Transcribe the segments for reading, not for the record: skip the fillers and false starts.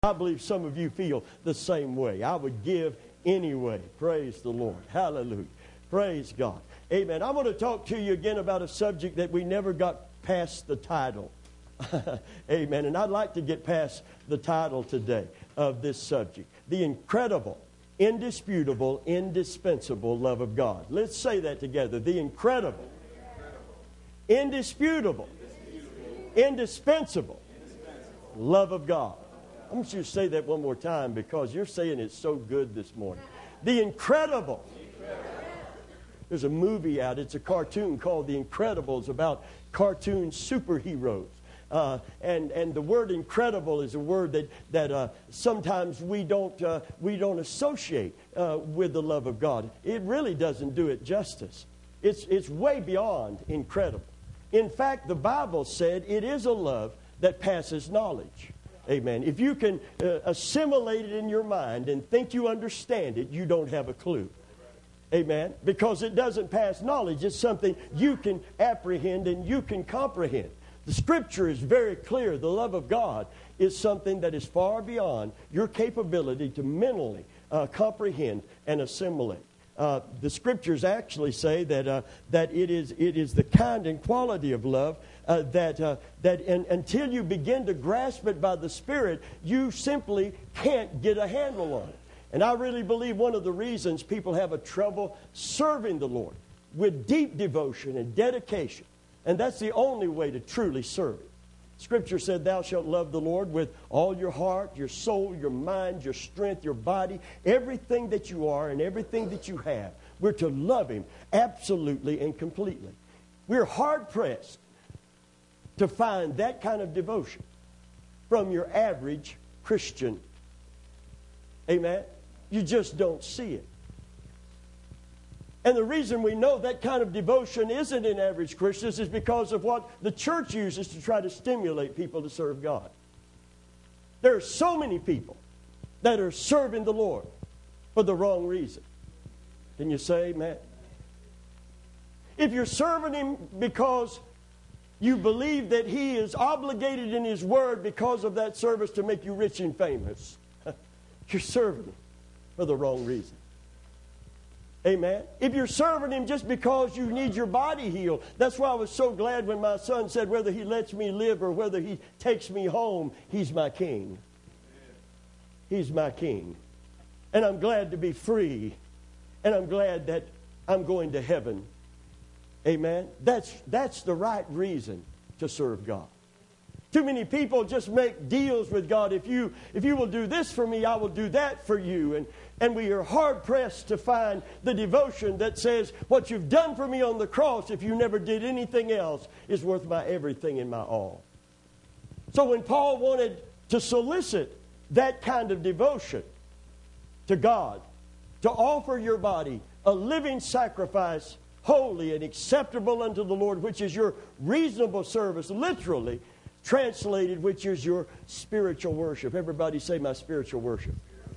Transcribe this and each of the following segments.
I believe some of you feel the same way. I would give anyway. Praise the Lord. Hallelujah. Praise God. Amen. I want to talk to you again about a subject that we never got past the title. Amen. And I'd like to get past the title today of this subject. The incredible, indisputable, indispensable love of God. Let's say that together. The incredible, indisputable, indispensable love of God. I want you to say that one more time because you're saying it so good this morning. The incredible. There's a movie out. It's a cartoon called The Incredibles about cartoon superheroes. And the word incredible is a word that sometimes we don't associate with the love of God. It really doesn't do it justice. It's way beyond incredible. In fact, the Bible said it is a love that passes knowledge. Amen. If you can assimilate it in your mind and think you understand it, you don't have a clue. Amen. Because it doesn't pass knowledge. It's something you can apprehend and you can comprehend. The Scripture is very clear. The love of God is something that is far beyond your capability to mentally comprehend and assimilate. The Scriptures actually say that it is the kind and quality of love that until you begin to grasp it by the Spirit, you simply can't get a handle on it. And I really believe one of the reasons people have a trouble serving the Lord with deep devotion and dedication, and that's the only way to truly serve Him. Scripture said, "Thou shalt love the Lord with all your heart, your soul, your mind, your strength, your body, everything that you are and everything that you have." We're to love Him absolutely and completely. We're hard-pressed to find that kind of devotion from your average Christian. Amen? You just don't see it. And the reason we know that kind of devotion isn't in average Christians is because of what the church uses to try to stimulate people to serve God. There are so many people that are serving the Lord for the wrong reason. Can you say amen? If you're serving Him because you believe that He is obligated in His Word because of that service to make you rich and famous, you're serving Him for the wrong reason. Amen. If you're serving Him just because you need your body healed, that's why I was so glad when my son said, whether He lets me live or whether He takes me home, He's my King. He's my King. And I'm glad to be free. And I'm glad that I'm going to heaven. Amen. That's the right reason to serve God. Too many people just make deals with God. If you will do this for me, I will do that for you. And we are hard-pressed to find the devotion that says, what you've done for me on the cross, if you never did anything else, is worth my everything and my all. So when Paul wanted to solicit that kind of devotion to God, to offer your body a living sacrifice, holy and acceptable unto the Lord, which is your reasonable service, literally translated, which is your spiritual worship. Everybody say, my spiritual worship.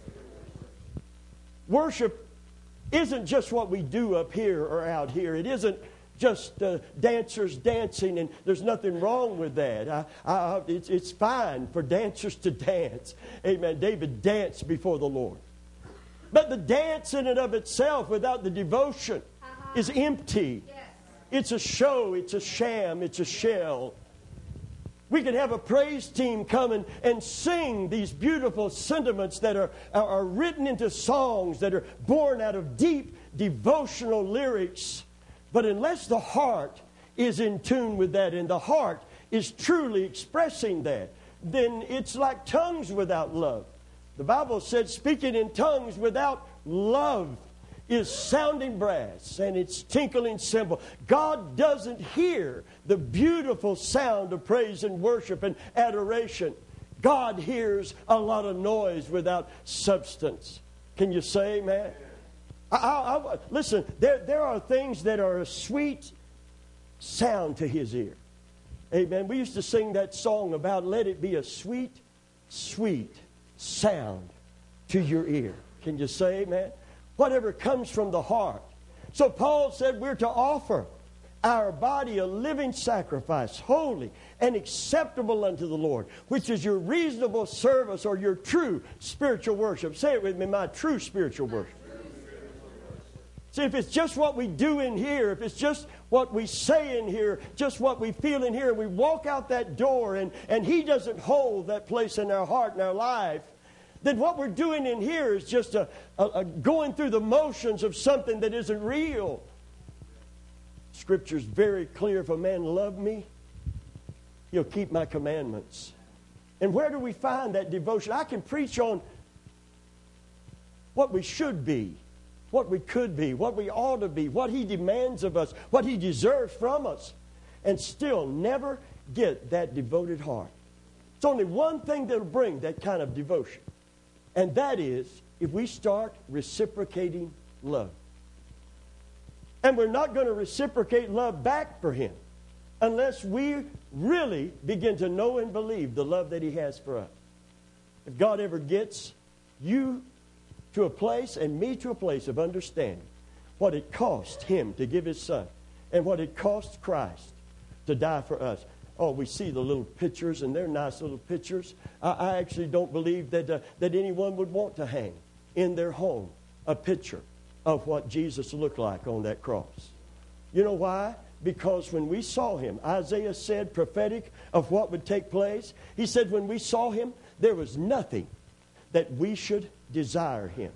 Worship isn't just what we do up here or out here. It isn't just dancers dancing, and there's nothing wrong with that. It's fine for dancers to dance. Amen. David danced before the Lord. But the dance in and of itself without the devotion is empty. Yes. It's a show. It's a sham. It's a shell. We can have a praise team come and sing these beautiful sentiments that are written into songs that are born out of deep devotional lyrics. But unless the heart is in tune with that and the heart is truly expressing that, then it's like tongues without love. The Bible said speaking in tongues without love is sounding brass and it's tinkling cymbal. God doesn't hear the beautiful sound of praise and worship and adoration. God hears a lot of noise without substance. Can you say amen? Listen, there are things that are a sweet sound to His ear. Amen. We used to sing that song about let it be a sweet, sweet sound to your ear. Can you say amen? Whatever comes from the heart. So Paul said we're to offer our body a living sacrifice, holy and acceptable unto the Lord, which is your reasonable service or your true spiritual worship. Say it with me, my true spiritual worship. See, if it's just what we do in here, if it's just what we say in here, just what we feel in here, and we walk out that door and He doesn't hold that place in our heart and our life, then what we're doing in here is just a going through the motions of something that isn't real. Scripture's very clear. If a man love me, he'll keep my commandments. And where do we find that devotion? I can preach on what we should be, what we could be, what we ought to be, what He demands of us, what He deserves from us, and still never get that devoted heart. It's only one thing that'll bring that kind of devotion, and that is if we start reciprocating love. And we're not going to reciprocate love back for Him unless we really begin to know and believe the love that He has for us. If God ever gets you to a place and me to a place of understanding what it cost Him to give His Son and what it cost Christ to die for us. Oh, we see the little pictures, and they're nice little pictures. I actually don't believe that anyone would want to hang in their home a picture of what Jesus looked like on that cross. You know why? Because when we saw Him, Isaiah said, prophetic of what would take place, he said when we saw Him, there was nothing that we should desire Him.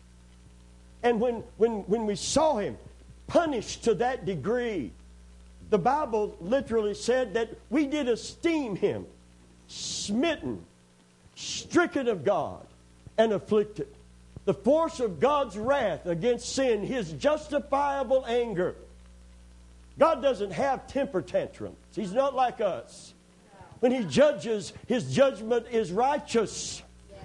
And when we saw Him punished to that degree, the Bible literally said that we did esteem Him smitten, stricken of God, and afflicted. The force of God's wrath against sin, His justifiable anger. God doesn't have temper tantrums. He's not like us. When He judges, His judgment is righteous.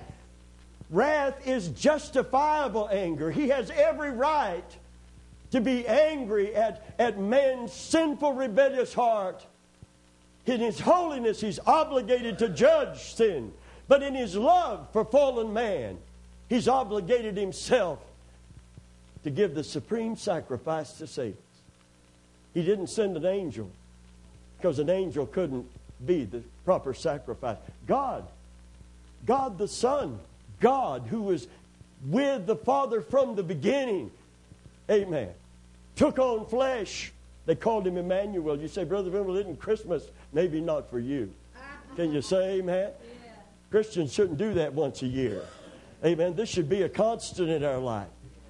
Wrath is justifiable anger. He has every right to be angry at man's sinful, rebellious heart. In His holiness, He's obligated to judge sin. But in His love for fallen man, He's obligated Himself to give the supreme sacrifice to save us. He didn't send an angel because an angel couldn't be the proper sacrifice. God the Son, God who was with the Father from the beginning, amen, took on flesh. They called Him Emmanuel. You say, Brother Vimmel, isn't Christmas? Maybe not for you. Can you say amen? Yeah. Christians shouldn't do that once a year. Amen. This should be a constant in our life.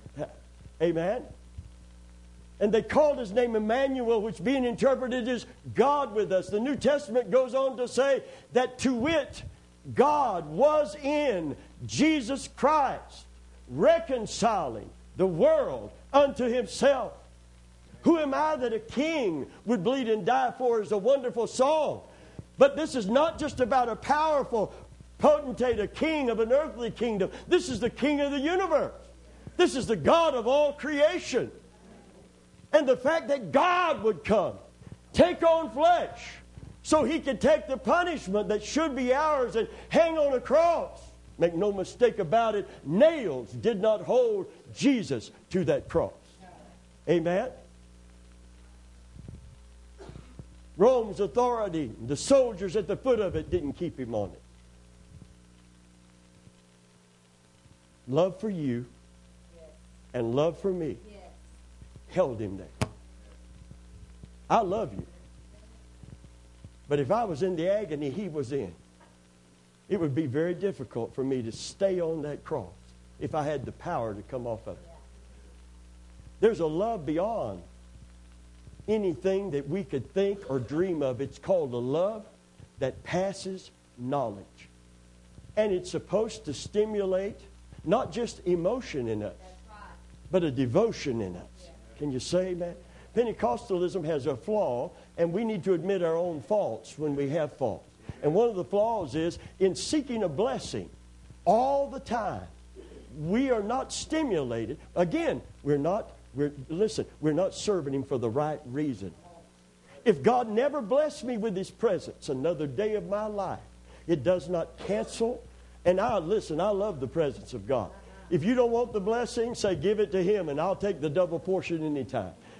Amen. And they called His name Emmanuel, which being interpreted is God with us. The New Testament goes on to say that to wit, God was in Jesus Christ, reconciling the world unto Himself. Who am I that a king would bleed and die for is a wonderful song. But this is not just about a powerful potentate, a king of an earthly kingdom. This is the King of the universe. This is the God of all creation. And the fact that God would come, take on flesh, so He could take the punishment that should be ours and hang on a cross. Make no mistake about it, nails did not hold Jesus to that cross. Amen? Rome's authority, the soldiers at the foot of it didn't keep Him on it. Love for you and love for me held Him there. I love you. But if I was in the agony He was in, it would be very difficult for me to stay on that cross if I had the power to come off of it. There's a love beyond anything that we could think or dream of. It's called a love that passes knowledge. And it's supposed to stimulate not just emotion in us, but a devotion in us. Can you say amen? Pentecostalism has a flaw, and we need to admit our own faults when we have faults. And one of the flaws is in seeking a blessing all the time, we are not stimulated. Again, we're not serving Him for the right reason. If God never blessed me with His presence another day of my life, it does not cancel. And I love the presence of God. If you don't want the blessing, say give it to Him and I'll take the double portion anytime.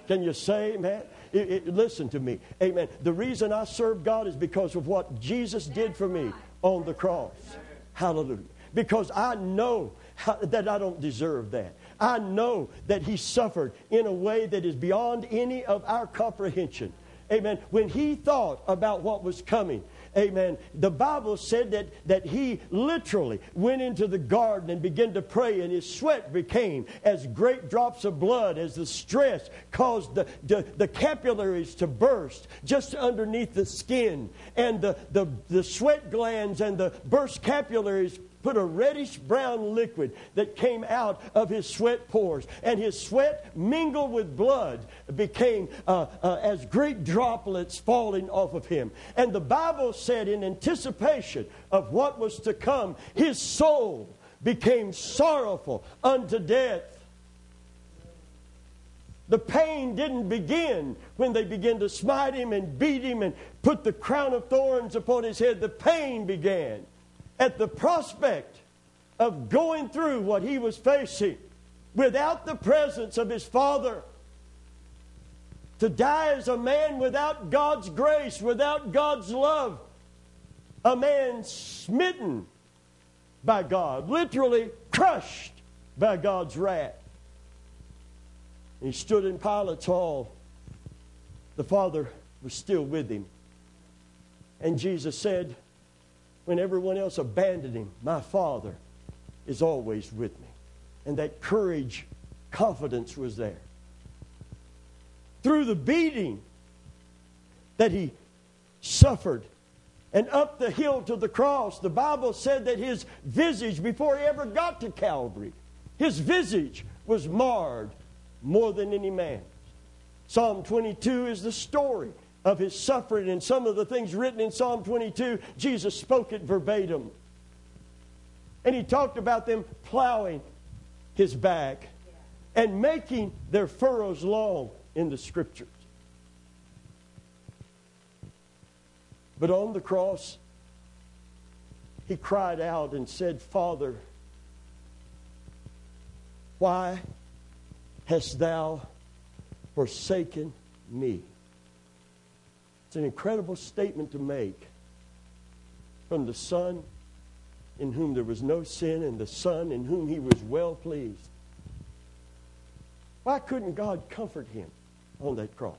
Can you say amen? Listen to me. Amen. The reason I serve God is because of what Jesus did for me on the cross. Hallelujah. Because I know that I don't deserve that. I know that He suffered in a way that is beyond any of our comprehension. Amen. When He thought about what was coming, amen, the Bible said that He literally went into the garden and began to pray, and His sweat became as great drops of blood as the stress caused the capillaries to burst just underneath the skin. And the sweat glands and the burst capillaries put a reddish brown liquid that came out of His sweat pores. And His sweat mingled with blood became as great droplets falling off of Him. And the Bible said, in anticipation of what was to come, His soul became sorrowful unto death. The pain didn't begin when they began to smite Him and beat Him and put the crown of thorns upon His head. The pain began at the prospect of going through what He was facing without the presence of His Father. To die as a man without God's grace, without God's love. A man smitten by God, literally crushed by God's wrath. He stood in Pilate's hall. The Father was still with Him. And Jesus said, when everyone else abandoned Him, my Father is always with me. And that courage, confidence was there. Through the beating that He suffered and up the hill to the cross, the Bible said that His visage, before He ever got to Calvary, His visage was marred more than any man's. Psalm 22 is the story of His suffering, and some of the things written in Psalm 22, Jesus spoke it verbatim. And He talked about them plowing His back and making their furrows long in the Scriptures. But on the cross, He cried out and said, Father, why hast Thou forsaken me? It's an incredible statement to make from the Son in whom there was no sin and the Son in whom He was well pleased. Why couldn't God comfort Him on that cross?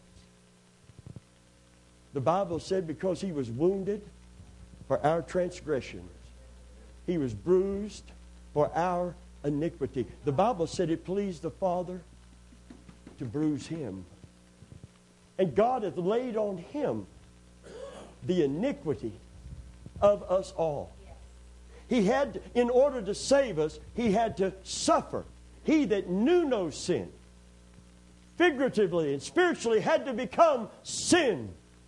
The Bible said because He was wounded for our transgressions. He was bruised for our iniquity. The Bible said it pleased the Father to bruise Him. And God hath laid on Him the iniquity of us all. He had, in order to save us, He had to suffer. He that knew no sin, figuratively and spiritually, had to become sin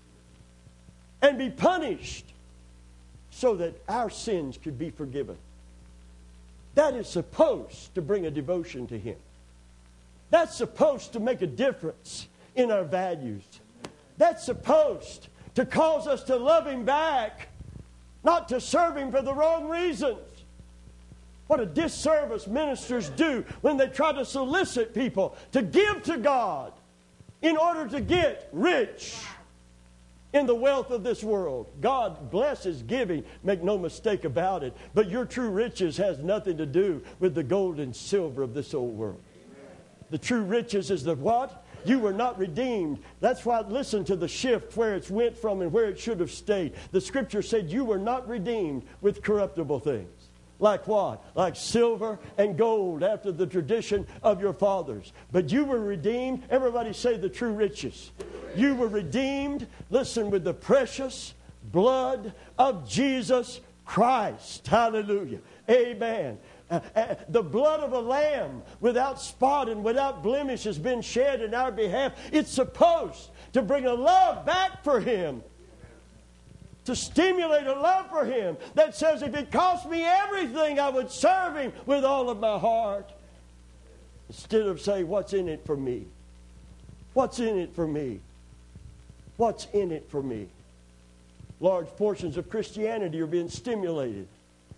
and be punished so that our sins could be forgiven. That is supposed to bring a devotion to Him. That's supposed to make a difference in our values. That's supposed to cause us to love Him back, not to serve Him for the wrong reasons. What a disservice ministers do when they try to solicit people to give to God in order to get rich in the wealth of this world. God blesses giving, make no mistake about it. But your true riches has nothing to do with the gold and silver of this old world. The true riches is the what? You were not redeemed. That's why, listen to the shift where it went from and where it should have stayed. The Scripture said you were not redeemed with corruptible things. Like what? Like silver and gold after the tradition of your fathers. But you were redeemed. Everybody say the true riches. You were redeemed, listen, with the precious blood of Jesus Christ. Hallelujah. Amen. The blood of a lamb without spot and without blemish has been shed in our behalf. It's supposed to bring a love back for Him. To stimulate a love for Him that says if it cost me everything, I would serve Him with all of my heart. Instead of saying, what's in it for me? What's in it for me? What's in it for me? Large portions of Christianity are being stimulated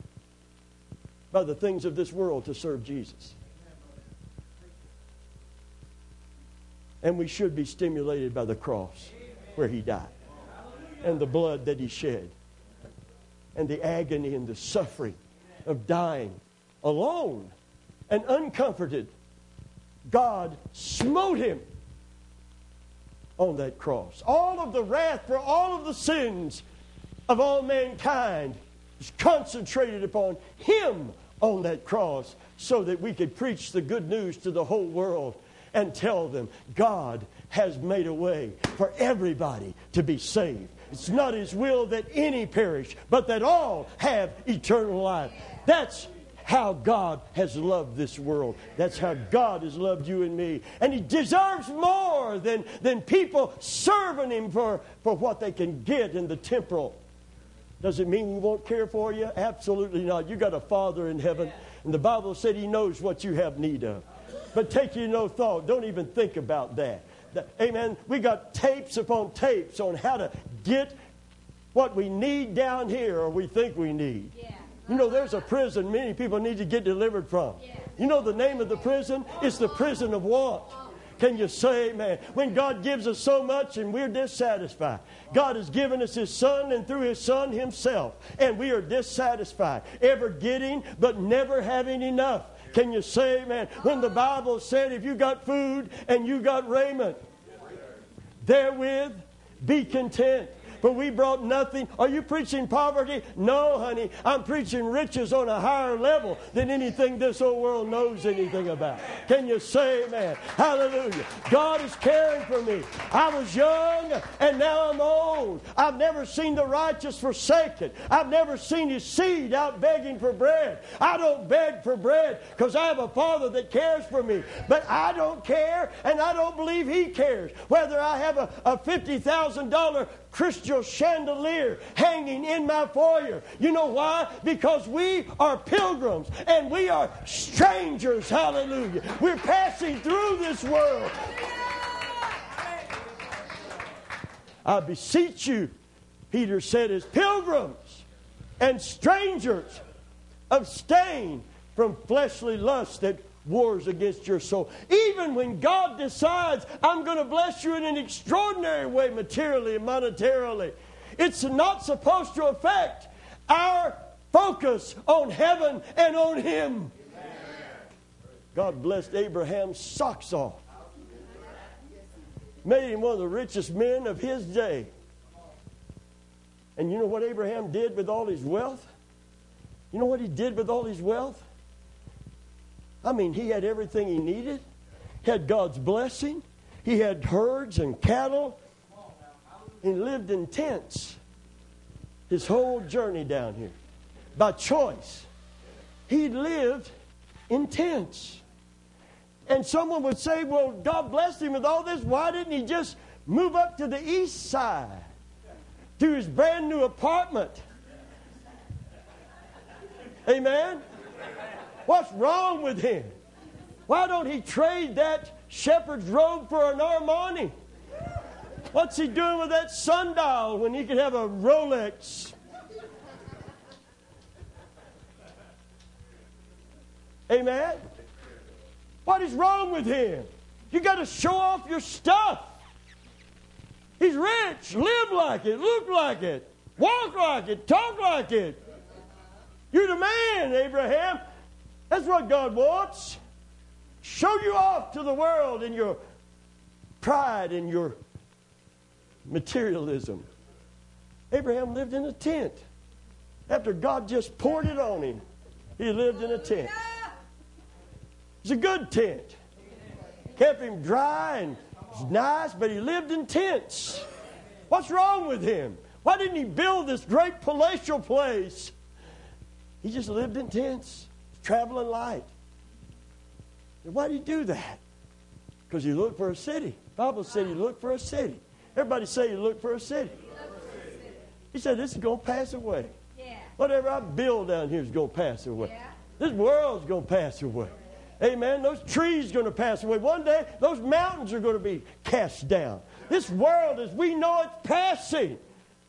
by the things of this world to serve Jesus. And we should be stimulated by the cross where He died, and the blood that He shed, and the agony and the suffering of dying alone and uncomforted. God smote Him on that cross. All of the wrath for all of the sins of all mankind is concentrated upon Him on that cross, so that we could preach the good news to the whole world and tell them God has made a way for everybody to be saved. It's not His will that any perish, but that all have eternal life. That's how God has loved this world. That's how God has loved you and me. And He deserves more than people serving Him for what they can get in the temporal. Does it mean we won't care for you? Absolutely not. You got a Father in heaven, and the Bible said He knows what you have need of. But take you no thought. Don't even think about that. Amen. We got tapes upon tapes on how to get what we need down here, or we think we need. Yeah. You know, there's a prison many people need to get delivered from. Yeah. You know the name of the prison? It's the prison of want. Can you say amen? When God gives us so much and we're dissatisfied. God has given us His Son, and through His Son Himself. And we are dissatisfied. Ever getting but never having enough. Can you say amen? When the Bible said if you got food and you got raiment, therewith be content. But we brought nothing. Are you preaching poverty? No, honey. I'm preaching riches on a higher level than anything this old world knows anything about. Can you say amen? Hallelujah. God is caring for me. I was young and now I'm old. I've never seen the righteous forsaken. I've never seen his seed out begging for bread. I don't beg for bread because I have a Father that cares for me. But I don't care, and I don't believe He cares whether I have a $50,000 crystal chandelier hanging in my foyer. You know why? Because we are pilgrims and we are strangers. Hallelujah. We're passing through this world. I beseech you, Peter said, as pilgrims and strangers, abstain from fleshly lust that wars against your soul. Even when God decides, I'm going to bless you in an extraordinary way, materially and monetarily, it's not supposed to affect our focus on heaven and on Him. God blessed Abraham's socks off. Made him one of the richest men of his day. And you know what Abraham did with all his wealth? You know what he did with all his wealth? I mean, he had everything he needed. He had God's blessing. He had herds and cattle. He lived in tents his whole journey down here. By choice. He lived in tents. And someone would say, well, God blessed him with all this. Why didn't he just move up to the east side to his brand new apartment? Amen? What's wrong with him? Why don't he trade that shepherd's robe for an Armani? What's he doing with that sundial when he could have a Rolex? Amen? What is wrong with him? You got to show off your stuff. He's rich. Live like it. Look like it. Walk like it. Talk like it. You're the man, Abraham. That's what God wants. Show you off to the world in your pride and your materialism. Abraham lived in a tent. After God just poured it on him, he lived in a tent. It's a good tent. Kept him dry and nice, but he lived in tents. What's wrong with him? Why didn't he build this great palatial place? He just lived in tents. Traveling light. And why did he do that? Because he looked for a city. The Bible said he looked for a city. Everybody say he looked for a city. He said this is going to pass away. Yeah. Whatever I build down here is going to pass away. Yeah. This world's going to pass away. Amen. Those trees are going to pass away. One day, those mountains are going to be cast down. This world, as we know it, passing.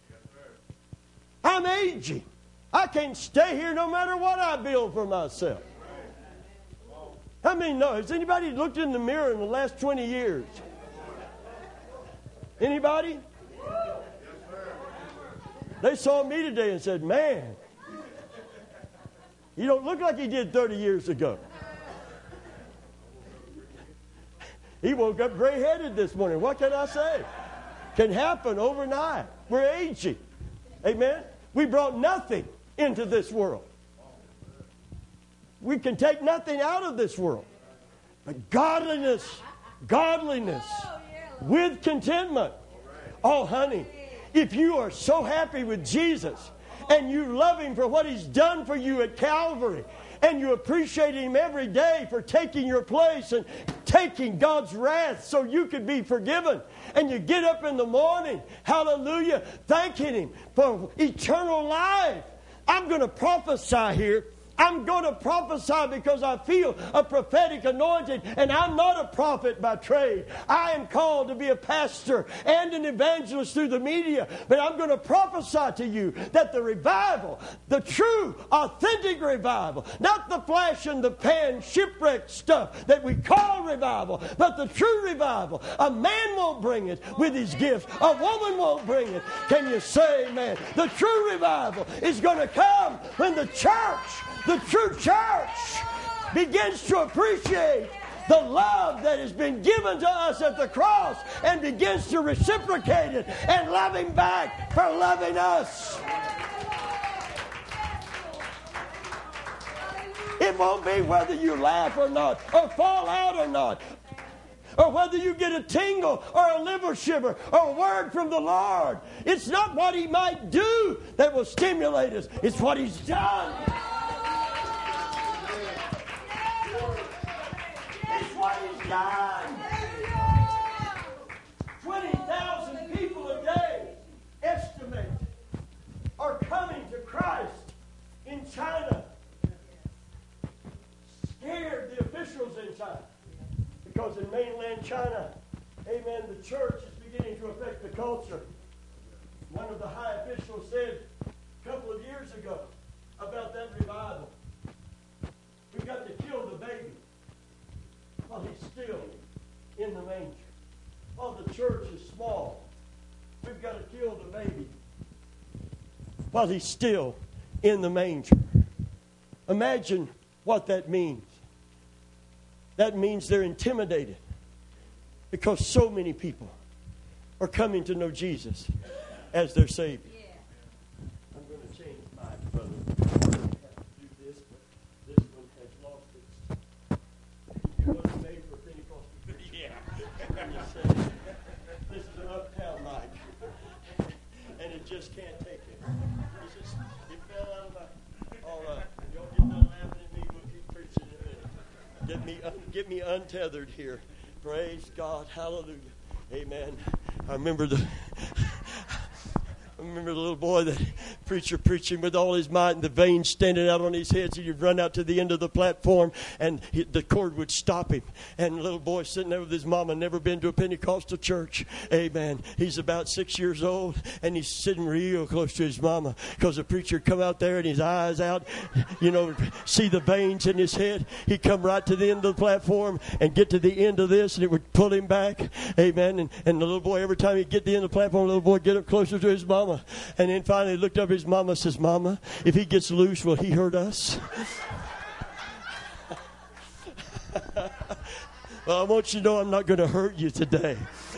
I'm aging. I can't stay here no matter what I build for myself. I mean, no. Has anybody looked in the mirror in the last 20 years? Anybody? They saw me today and said, man, you don't look like he did 30 years ago. He woke up gray-headed this morning. What can I say? Can happen overnight. We're aging. Amen? We brought nothing into this world. We can take nothing out of this world. But godliness with contentment. Oh, honey, if you are so happy with Jesus and you love Him for what He's done for you at Calvary, and you appreciate Him every day for taking your place and taking God's wrath so you could be forgiven, and you get up in the morning, hallelujah, thanking Him for eternal life. I'm going to prophesy here. I'm going to prophesy because I feel a prophetic anointing, and I'm not a prophet by trade. I am called to be a pastor and an evangelist through the media, but I'm going to prophesy to you that the revival, the true, authentic revival, not the flash in the pan, shipwrecked stuff that we call revival, but the true revival. A man won't bring it with his gift. A woman won't bring it. Can you say amen? The true revival is going to come when the true church begins to appreciate the love that has been given to us at the cross and begins to reciprocate it and love Him back for loving us. It won't be whether you laugh or not, or fall out or not, or whether you get a tingle or a liver shiver or a word from the Lord. It's not what He might do that will stimulate us. It's what He's done. What He's done. 20,000 people a day, estimate, are coming to Christ in China. Scared the officials in China. Because in mainland China, amen, the church is beginning to affect the culture. One of the high officials said a couple of years ago about that revival, we've got to kill the baby while he's still in the manger. While the church is small, we've got to kill the baby while he's still in the manger. Imagine what that means. That means they're intimidated because so many people are coming to know Jesus as their Savior. I'm going to change mine, brother. I have to do this, but this one has lost its. You wasn't made for Pentecostal. Yeah. This is an uptown mic, and it just can't take it. It fell out of my. All right, y'all get done laughing at me. We'll keep preaching in a minute. Get me untethered here. Praise God. Hallelujah. Amen. I remember the little boy, that preacher preaching with all his might and the veins standing out on his head, so you'd run out to the end of the platform and the cord would stop him. And the little boy sitting there with his mama, never been to a Pentecostal church. Amen. He's about 6 years old and he's sitting real close to his mama because the preacher come out there and his eyes out, see the veins in his head. He'd come right to the end of the platform and get to the end of this and it would pull him back. Amen. And the little boy, every time he'd get to the end of the platform, the little boy would get up closer to his mama. And then finally looked up at his mama and says, "Mama, if he gets loose, will he hurt us?" Well, I want you to know I'm not going to hurt you today.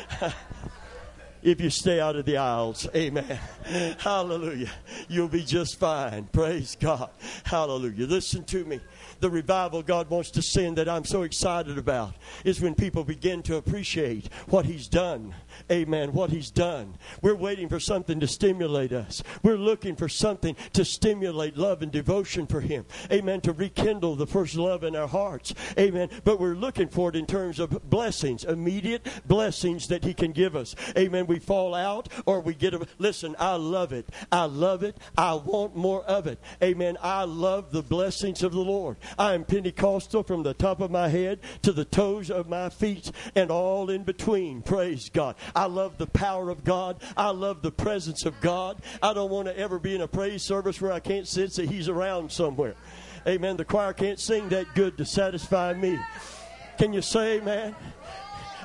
If you stay out of the aisles. Amen. Hallelujah. You'll be just fine. Praise God. Hallelujah. Listen to me. The revival God wants to send that I'm so excited about is when people begin to appreciate what He's done. Amen. What He's done. We're waiting for something to stimulate us. We're looking for something to stimulate love and devotion for Him. Amen. To rekindle the first love in our hearts. Amen. But we're looking for it in terms of blessings, immediate blessings that He can give us. Amen. We fall out or we get a... Listen, I love it. I love it. I want more of it. Amen. I love the blessings of the Lord. I am Pentecostal from the top of my head to the toes of my feet and all in between. Praise God. I love the power of God. I love the presence of God. I don't want to ever be in a praise service where I can't sense that He's around somewhere. Amen. The choir can't sing that good to satisfy me. Can you say amen?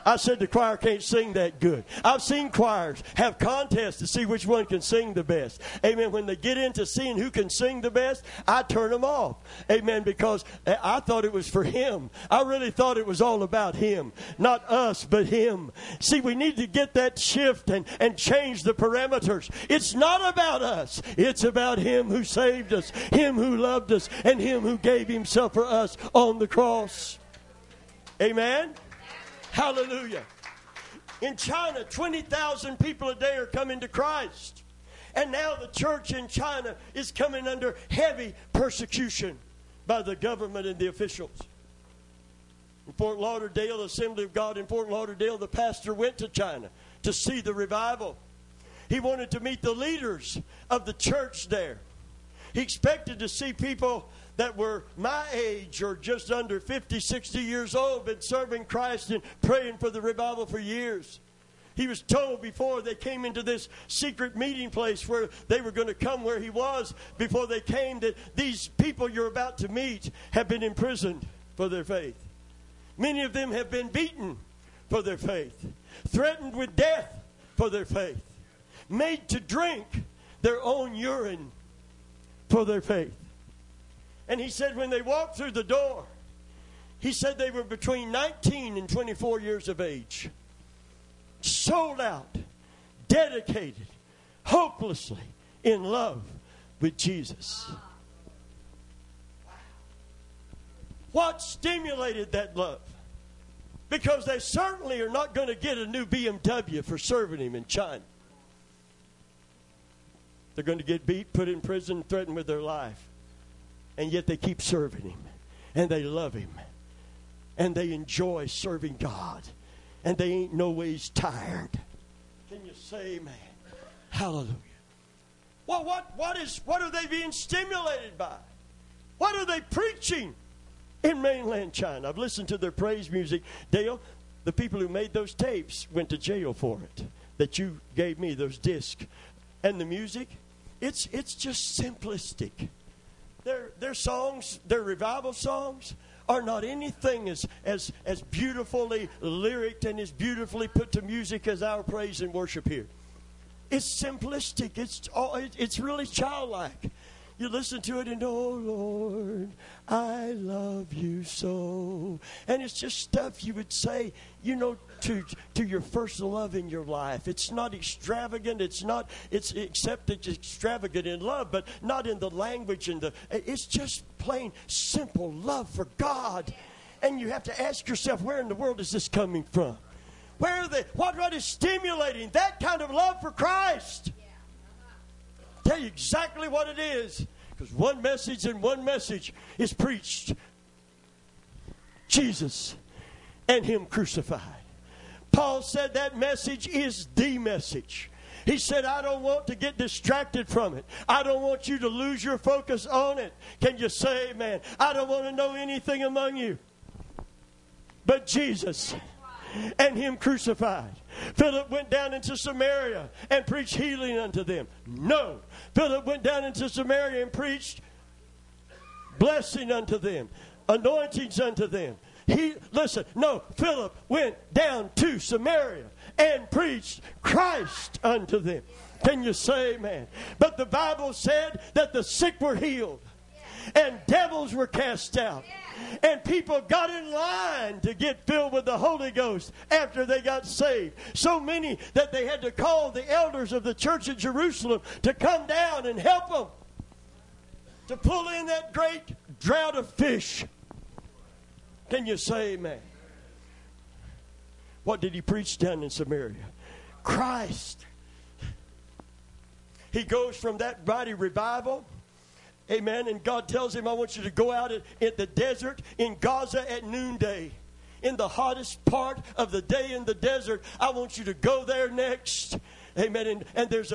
I said the choir can't sing that good. I've seen choirs have contests to see which one can sing the best. Amen. When they get into seeing who can sing the best, I turn them off. Amen. Because I thought it was for him. I really thought it was all about him. Not us, but him. See, we need to get that shift and change the parameters. It's not about us. It's about him who saved us, him who loved us, and him who gave himself for us on the cross. Amen. Hallelujah. In China, 20,000 people a day are coming to Christ. And now the church in China is coming under heavy persecution by the government and the officials. In Fort Lauderdale, Assembly of God in Fort Lauderdale, the pastor went to China to see the revival. He wanted to meet the leaders of the church there. He expected to see people that were my age or just under 50, 60 years old, been serving Christ and praying for the revival for years. He was told before they came into this secret meeting place where they were going to come where he was, before they came, that these people you're about to meet have been imprisoned for their faith. Many of them have been beaten for their faith, threatened with death for their faith, made to drink their own urine for their faith. And he said when they walked through the door, he said they were between 19 and 24 years of age. Sold out, dedicated, hopelessly in love with Jesus. What stimulated that love? Because they certainly are not going to get a new BMW for serving him in China. They're going to get beat, put in prison, threatened with their life. And yet they keep serving him. And they love him. And they enjoy serving God. And they ain't no ways tired. Can you say amen? Hallelujah. Well, what are they being stimulated by? What are they preaching in mainland China? I've listened to their praise music. Dale, the people who made those tapes went to jail for it. That you gave me, those discs. And the music, it's just simplistic. Their songs, their revival songs, are not anything as beautifully lyric and as beautifully put to music as our praise and worship here. It's simplistic. It's really childlike. You listen to it and, oh, Lord, I love you so. And it's just stuff you would say, to your first love in your life. It's not extravagant. It's except it's extravagant in love, but not in the language. It's just plain, simple love for God. And you have to ask yourself, where in the world is this coming from? Where are they? What is stimulating that kind of love for Christ? I'll tell you exactly what it is. Because one message is preached. Jesus and him crucified. Paul said that message is the message. He said, I don't want to get distracted from it. I don't want you to lose your focus on it. Can you say amen? I don't want to know anything among you but Jesus and him crucified. Philip went down into Samaria and preached healing unto them. No. Philip went down into Samaria and preached blessing unto them, anointings unto them. Philip went down to Samaria and preached Christ unto them. Can you say amen? But the Bible said that the sick were healed and devils were cast out. And people got in line to get filled with the Holy Ghost after they got saved. So many that they had to call the elders of the church at Jerusalem to come down and help them to pull in that great drought of fish. Can you say amen? What did he preach down in Samaria? Christ. He goes from that mighty revival. Amen. And God tells him, I want you to go out in the desert in Gaza at noonday. In the hottest part of the day in the desert, I want you to go there next. Amen. And there's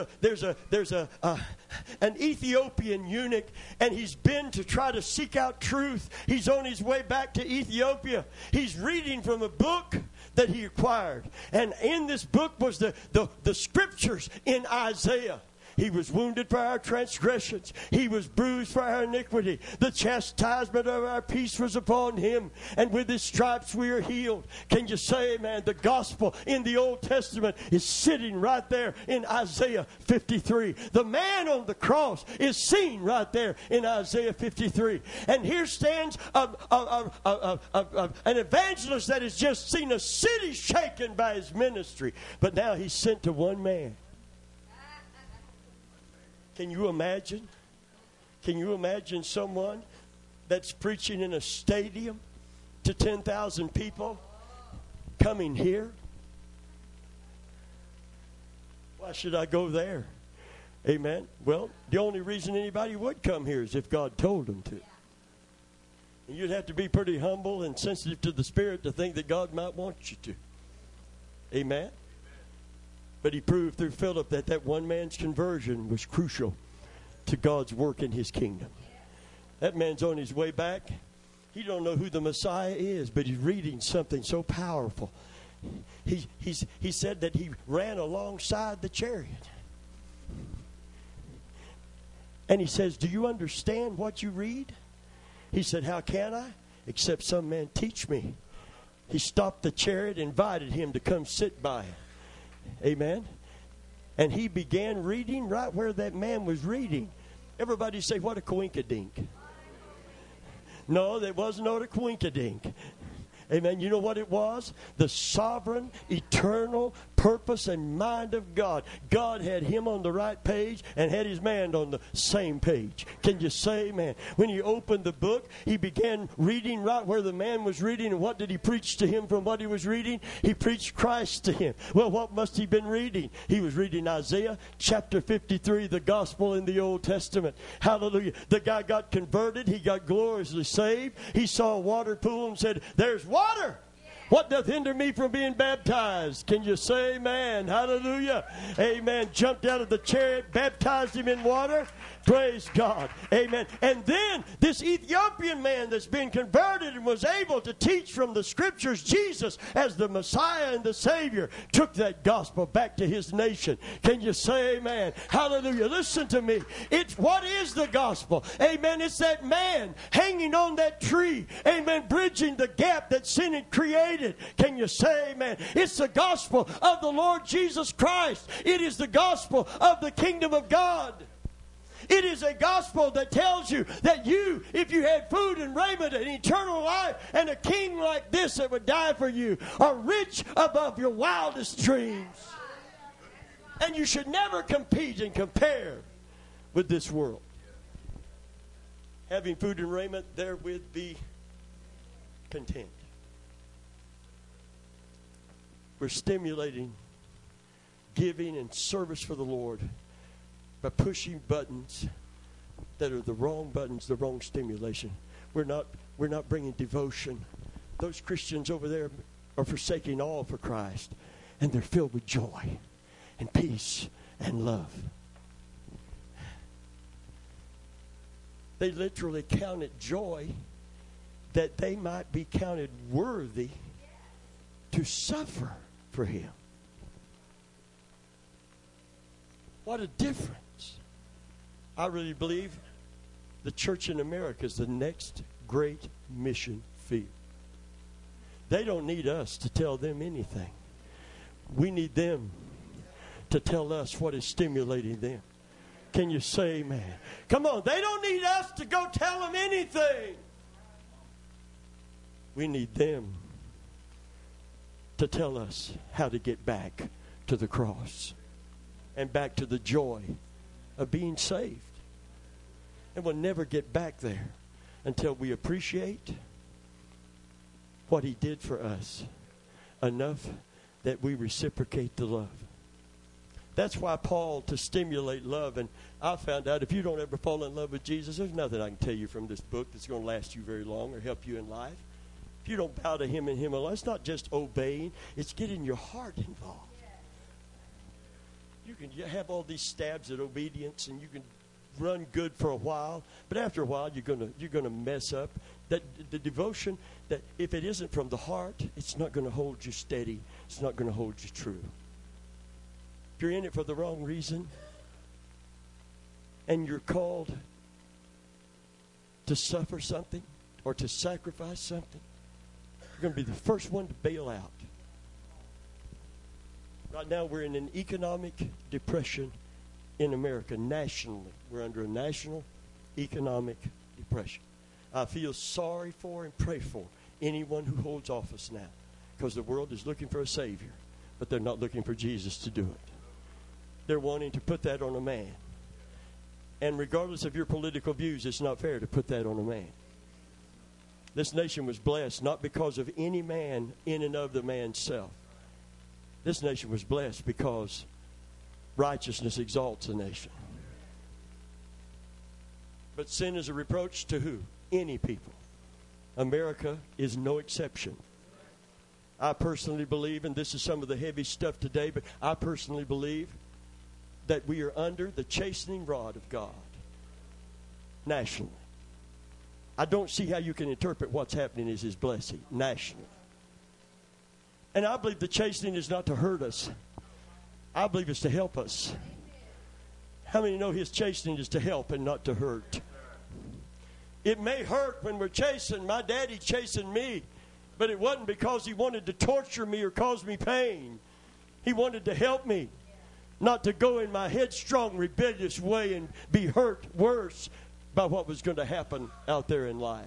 an Ethiopian eunuch, and he's been to try to seek out truth. He's on his way back to Ethiopia. He's reading from a book that he acquired. And in this book was the scriptures in Isaiah. He was wounded for our transgressions. He was bruised for our iniquity. The chastisement of our peace was upon him, and with his stripes we are healed. Can you say amen? The gospel in the Old Testament is sitting right there in Isaiah 53. The man on the cross is seen right there in Isaiah 53. And here stands an evangelist that has just seen a city shaken by his ministry. But now he's sent to one man. Can you imagine? Can you imagine someone that's preaching in a stadium to 10,000 people coming here? Why should I go there? Amen. Well, the only reason anybody would come here is if God told them to. And you'd have to be pretty humble and sensitive to the Spirit to think that God might want you to. Amen. But he proved through Philip that one man's conversion was crucial to God's work in his kingdom. That man's on his way back. He don't know who the Messiah is, but he's reading something so powerful. He said that he ran alongside the chariot. And he says, do you understand what you read? He said, how can I? Except some man teach me. He stopped the chariot, invited him to come sit by him. Amen. And he began reading right where that man was reading. Everybody say, what a coinkydink. No, there wasn't no coinkydink. Amen. You know what it was? The sovereign, eternal purpose and mind of God. God had him on the right page and had his man on the same page. Can you say amen? When he opened the book, he began reading right where the man was reading. And what did he preach to him from what he was reading? He preached Christ to him. Well, what must he have been reading? He was reading Isaiah chapter 53, the gospel in the Old Testament. Hallelujah. The guy got converted. He got gloriously saved. He saw a water pool and said, there's water. What doth hinder me from being baptized? Can you say amen? Hallelujah. Amen. Jumped out of the chariot, baptized him in water. Praise God. Amen. And then this Ethiopian man that's been converted and was able to teach from the scriptures Jesus as the Messiah and the Savior took that gospel back to his nation. Can you say amen? Hallelujah. Listen to me. What is the gospel? Amen. It's that man hanging on that tree. Amen. Bridging the gap that sin had created. Can you say amen? It's the gospel of the Lord Jesus Christ. It is the gospel of the kingdom of God. It is a gospel that tells you that you, if you had food and raiment and eternal life and a king like this that would die for you, are rich above your wildest dreams. And you should never compete and compare with this world. Having food and raiment, therewith be content. We're stimulating giving and service for the Lord by pushing buttons that are the wrong buttons, the wrong stimulation. We're not bringing devotion. Those Christians over there are forsaking all for Christ, and they're filled with joy and peace and love. They literally count it joy that they might be counted worthy to suffer for him. What a difference. I really believe the church in America is the next great mission field. They don't need us to tell them anything. We need them to tell us what is stimulating them. Can you say amen? Come on, they don't need us to go tell them anything. We need them to tell us how to get back to the cross and back to the joy of being saved. And we'll never get back there until we appreciate what he did for us enough that we reciprocate the love. That's why Paul, to stimulate love, and I found out if you don't ever fall in love with Jesus, there's nothing I can tell you from this book that's going to last you very long or help you in life. If you don't bow to him and him alone, it's not just obeying, it's getting your heart involved. You can have all these stabs at obedience, and you can run good for a while, but after a while you're gonna mess up. That the devotion, that if it isn't from the heart, it's not going to hold you steady. It's not going to hold you true. If you're in it for the wrong reason, and you're called to suffer something or to sacrifice something, you're going to be the first one to bail out. Right now we're in an economic depression in America nationally. We're under a national economic depression. I feel sorry for and pray for anyone who holds office now, because the world is looking for a Savior, but they're not looking for Jesus to do it. They're wanting to put that on a man. And regardless of your political views, it's not fair to put that on a man. This nation was blessed not because of any man in and of the man's self. This nation was blessed because righteousness exalts a nation. But sin is a reproach to who? Any people. America is no exception. I personally believe, and this is some of the heavy stuff today, but I personally believe that we are under the chastening rod of God nationally. I don't see how you can interpret what's happening as His blessing nationally. And I believe the chastening is not to hurt us. I believe it's to help us. How many know His chastening is to help and not to hurt? It may hurt when we're chastened. My daddy chastened me, but it wasn't because he wanted to torture me or cause me pain. He wanted to help me, not to go in my headstrong, rebellious way and be hurt worse by what was going to happen out there in life.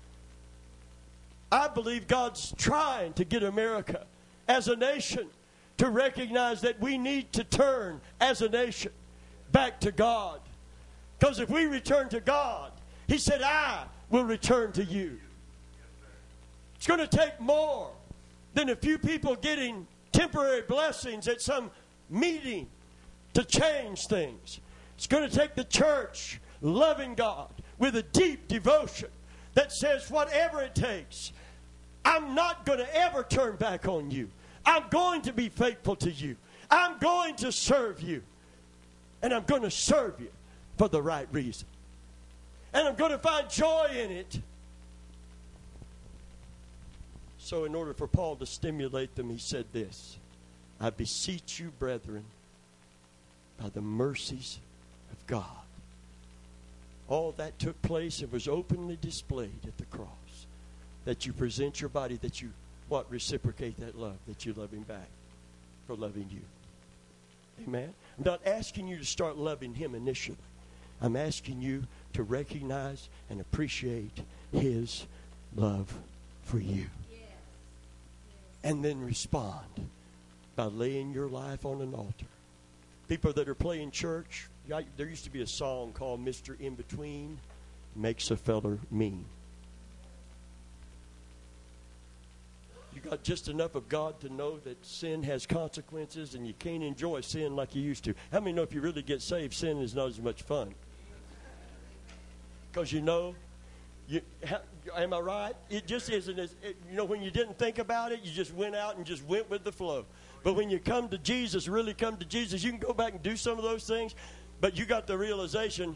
I believe God's trying to get America as a nation to recognize that we need to turn as a nation back to God. Because if we return to God, He said, I will return to you. It's going to take more than a few people getting temporary blessings at some meeting to change things. It's going to take the church loving God with a deep devotion that says, whatever it takes, I'm not going to ever turn back on you. I'm going to be faithful to you. I'm going to serve you. And I'm going to serve you for the right reason. And I'm going to find joy in it. So in order for Paul to stimulate them, he said this: I beseech you, brethren, by the mercies of God. All that took place and was openly displayed at the cross. That you present your body, that you, reciprocate that love, that you love Him back for loving you. Amen? I'm not asking you to start loving Him initially. I'm asking you to recognize and appreciate His love for you. And then respond by laying your life on an altar. People that are playing church, there used to be a song called Mr. In Between Makes a Feller Mean. You got just enough of God to know that sin has consequences and you can't enjoy sin like you used to. How many know if you really get saved, sin is not as much fun? Because am I right? It just isn't as, when you didn't think about it, you just went out and just went with the flow. But when you come to Jesus, really come to Jesus, you can go back and do some of those things, but you got the realization,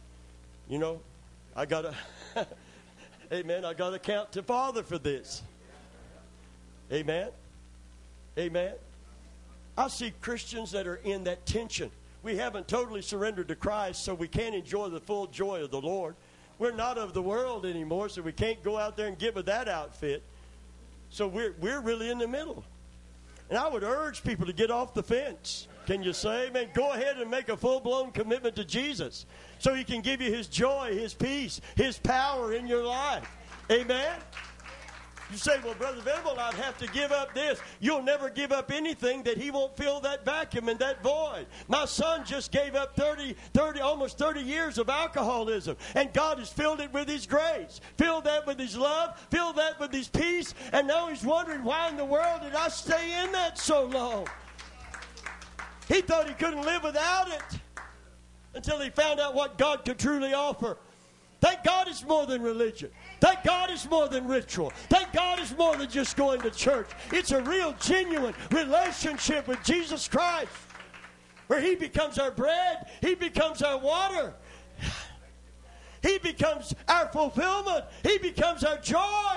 I got to, amen, I got to count to Father for this. Amen? Amen? I see Christians that are in that tension. We haven't totally surrendered to Christ, so we can't enjoy the full joy of the Lord. We're not of the world anymore, so we can't go out there and get with that outfit. So we're really in the middle. And I would urge people to get off the fence. Can you say, amen? Go ahead and make a full-blown commitment to Jesus so He can give you His joy, His peace, His power in your life. Amen? You say, well, Brother Venable, I'd have to give up this. You'll never give up anything that He won't fill that vacuum and that void. My son just gave up almost 30 years of alcoholism, and God has filled it with His grace, filled that with His love, filled that with His peace, and now he's wondering, why in the world did I stay in that so long? He thought he couldn't live without it until he found out what God could truly offer. Thank God it's more than religion. Thank God it's more than ritual. Thank God it's more than just going to church. It's a real, genuine relationship with Jesus Christ where He becomes our bread. He becomes our water. He becomes our fulfillment. He becomes our joy.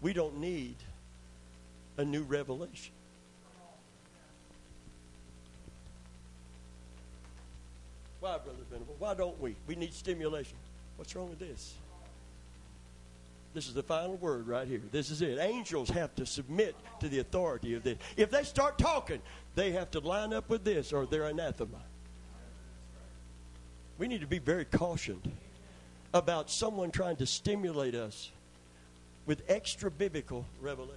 We don't need a new revelation. Why, Brother Venable? Why don't we? We need stimulation. What's wrong with this? This is the final word right here. This is it. Angels have to submit to the authority of this. If they start talking, they have to line up with this or they're anathema. We need to be very cautioned about someone trying to stimulate us with extra biblical revelation.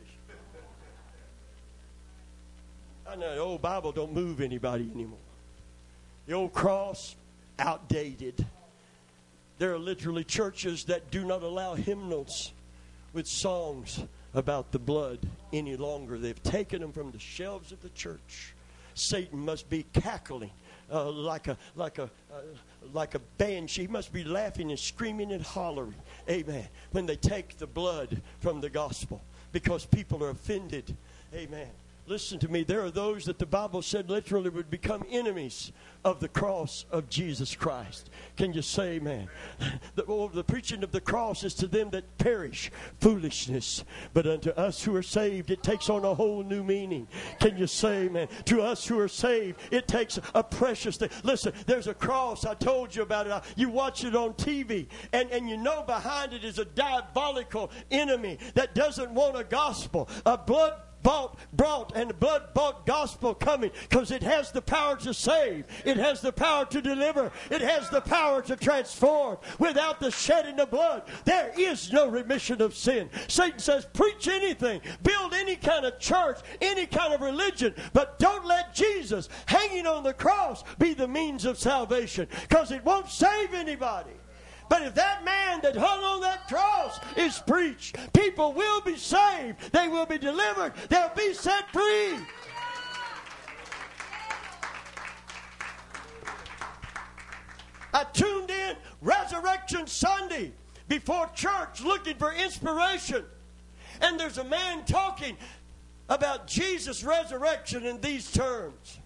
I know the old Bible don't move anybody anymore. The old cross, outdated. There are literally churches that do not allow hymnals with songs about the blood any longer. They've taken them from the shelves of the church. Satan must be cackling like a banshee. He must be laughing and screaming and hollering. Amen. When they take the blood from the gospel because people are offended. Amen. Listen to me. There are those that the Bible said literally would become enemies of the cross of Jesus Christ. Can you say amen? The preaching of the cross is to them that perish foolishness. But unto us who are saved, it takes on a whole new meaning. Can you say amen? To us who are saved, it takes a precious thing. Listen, there's a cross. I told you about it. You watch it on TV. And you know behind it is a diabolical enemy that doesn't want a gospel. A blood-bought and blood-bought gospel coming, because it has the power to save. It has the power to deliver. It has the power to transform. Without the shedding of blood, there is no remission of sin. Satan says, preach anything, build any kind of church, any kind of religion, but don't let Jesus hanging on the cross be the means of salvation, because it won't save anybody. But if that man that hung on that cross is preached, people will be saved. They will be delivered. They'll be set free. I tuned in Resurrection Sunday before church looking for inspiration. And there's a man talking about Jesus' resurrection in these terms.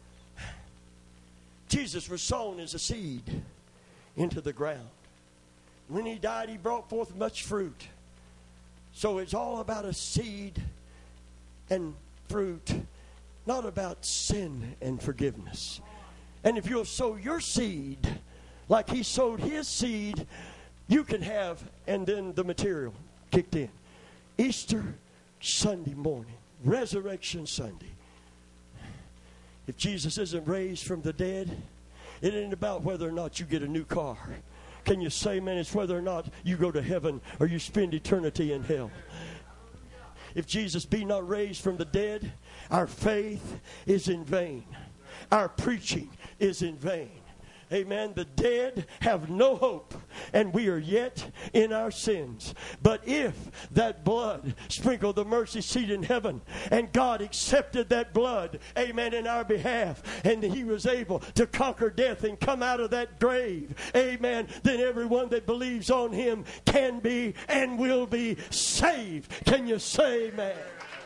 Jesus was sown as a seed into the ground. When he died, he brought forth much fruit. So it's all about a seed and fruit, not about sin and forgiveness. And if you'll sow your seed like he sowed his seed, you can have, and then the material kicked in. Easter Sunday morning, Resurrection Sunday. If Jesus isn't raised from the dead, it ain't about whether or not you get a new car. Can you say, man, it's whether or not you go to heaven or you spend eternity in hell. If Jesus be not raised from the dead, our faith is in vain. Our preaching is in vain. Amen. The dead have no hope, and we are yet in our sins. But if that blood sprinkled the mercy seat in heaven, and God accepted that blood, amen, in our behalf, and he was able to conquer death and come out of that grave, amen, then everyone that believes on him can be and will be saved. Can you say amen?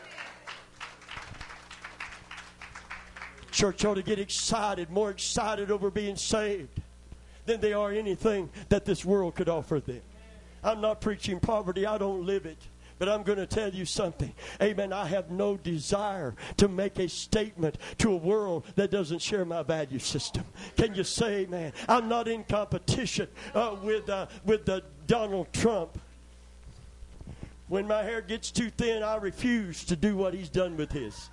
Church ought to get excited, more excited over being saved than they are anything that this world could offer them. I'm not preaching poverty. I don't live it. But I'm going to tell you something. Amen. I have no desire to make a statement to a world that doesn't share my value system. Can you say amen? I'm not in competition with Donald Trump. When my hair gets too thin, I refuse to do what he's done with his.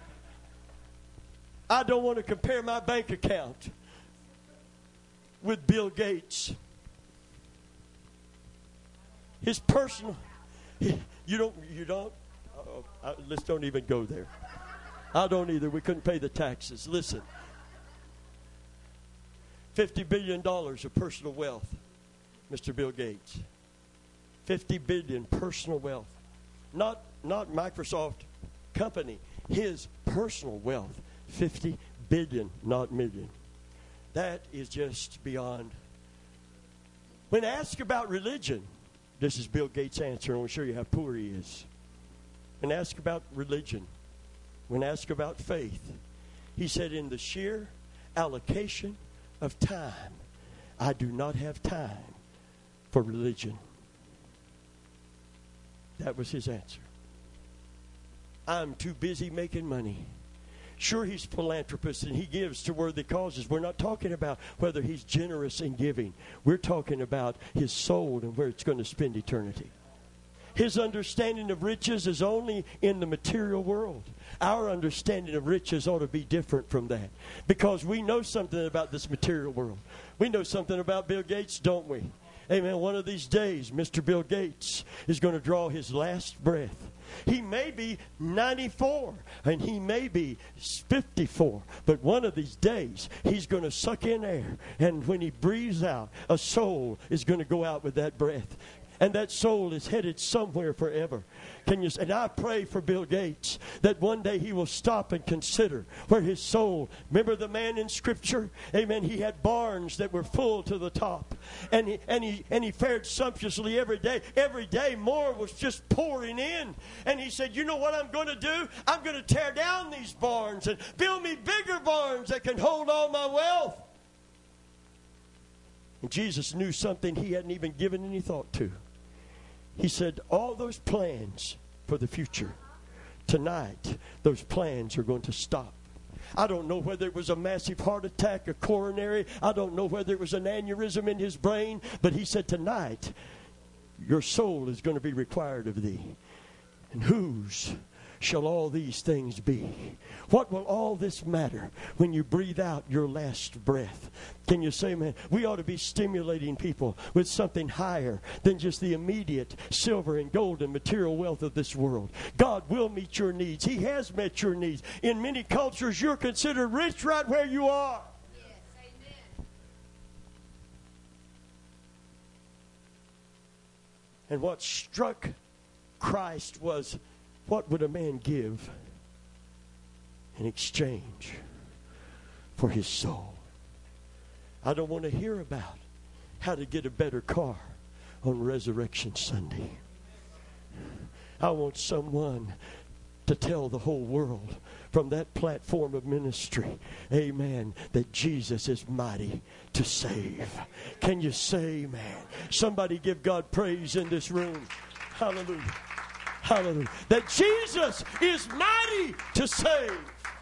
I don't want to compare my bank account with Bill Gates. His personal... You don't? Let's don't even go there. I don't either. We couldn't pay the taxes. Listen. $50 billion of personal wealth, Mr. Bill Gates. $50 billion personal wealth. Not Microsoft company. His personal wealth. 50 billion, not million. That is just beyond. When asked about religion, this is Bill Gates' answer. I want to show you how poor he is. When asked about religion, when asked about faith, he said, in the sheer allocation of time, I do not have time for religion. That was his answer. I'm too busy making money. Sure, he's a philanthropist and he gives to worthy causes. We're not talking about whether he's generous in giving. We're talking about his soul and where it's going to spend eternity. His understanding of riches is only in the material world. Our understanding of riches ought to be different from that, because we know something about this material world. We know something about Bill Gates, don't we? Amen. One of these days, Mr. Bill Gates is going to draw his last breath. He may be 94 and he may be 54, but one of these days he's going to suck in air, and when he breathes out, a soul is going to go out with that breath. And that soul is headed somewhere forever. And I pray for Bill Gates that one day he will stop and consider where his soul. Remember the man in Scripture? Amen. He had barns that were full to the top. And he fared sumptuously every day. Every day more was just pouring in. And he said, you know what I'm going to do? I'm going to tear down these barns and build me bigger barns that can hold all my wealth. And Jesus knew something he hadn't even given any thought to. He said, all those plans for the future, tonight, those plans are going to stop. I don't know whether it was a massive heart attack, a coronary. I don't know whether it was an aneurysm in his brain. But he said, tonight, your soul is going to be required of thee. And whose shall all these things be? What will all this matter when you breathe out your last breath? Can you say, man, we ought to be stimulating people with something higher than just the immediate silver and gold and material wealth of this world. God will meet your needs. He has met your needs. In many cultures, you're considered rich right where you are. Yes, amen. And what struck Christ was, what would a man give in exchange for his soul? I don't want to hear about how to get a better car on Resurrection Sunday. I want someone to tell the whole world from that platform of ministry, amen, that Jesus is mighty to save. Can you say amen? Somebody give God praise in this room. Hallelujah. Hallelujah. That Jesus is mighty to save.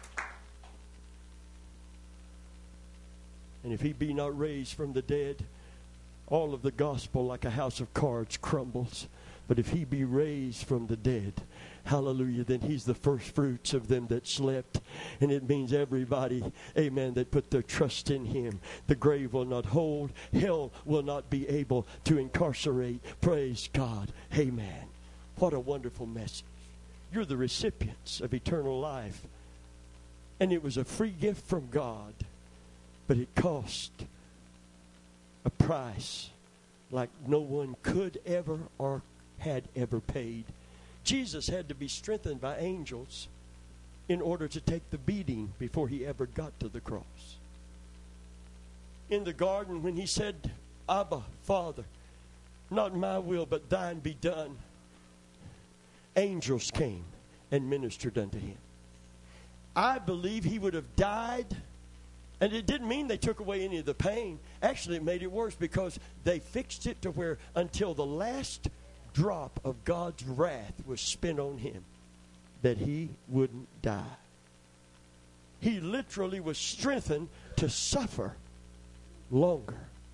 And if he be not raised from the dead, all of the gospel like a house of cards crumbles. But if he be raised from the dead, hallelujah, then he's the first fruits of them that slept. And it means everybody, amen, that put their trust in him. The grave will not hold. Hell will not be able to incarcerate. Praise God. Amen. What a wonderful message. You're the recipients of eternal life. And it was a free gift from God. But it cost a price like no one could ever or had ever paid. Jesus had to be strengthened by angels in order to take the beating before he ever got to the cross. In the garden when he said, Abba, Father, not my will but thine be done, angels came and ministered unto him. I believe he would have died, and it didn't mean they took away any of the pain. Actually, it made it worse because they fixed it to where until the last drop of God's wrath was spent on him, that he wouldn't die. He literally was strengthened to suffer longer.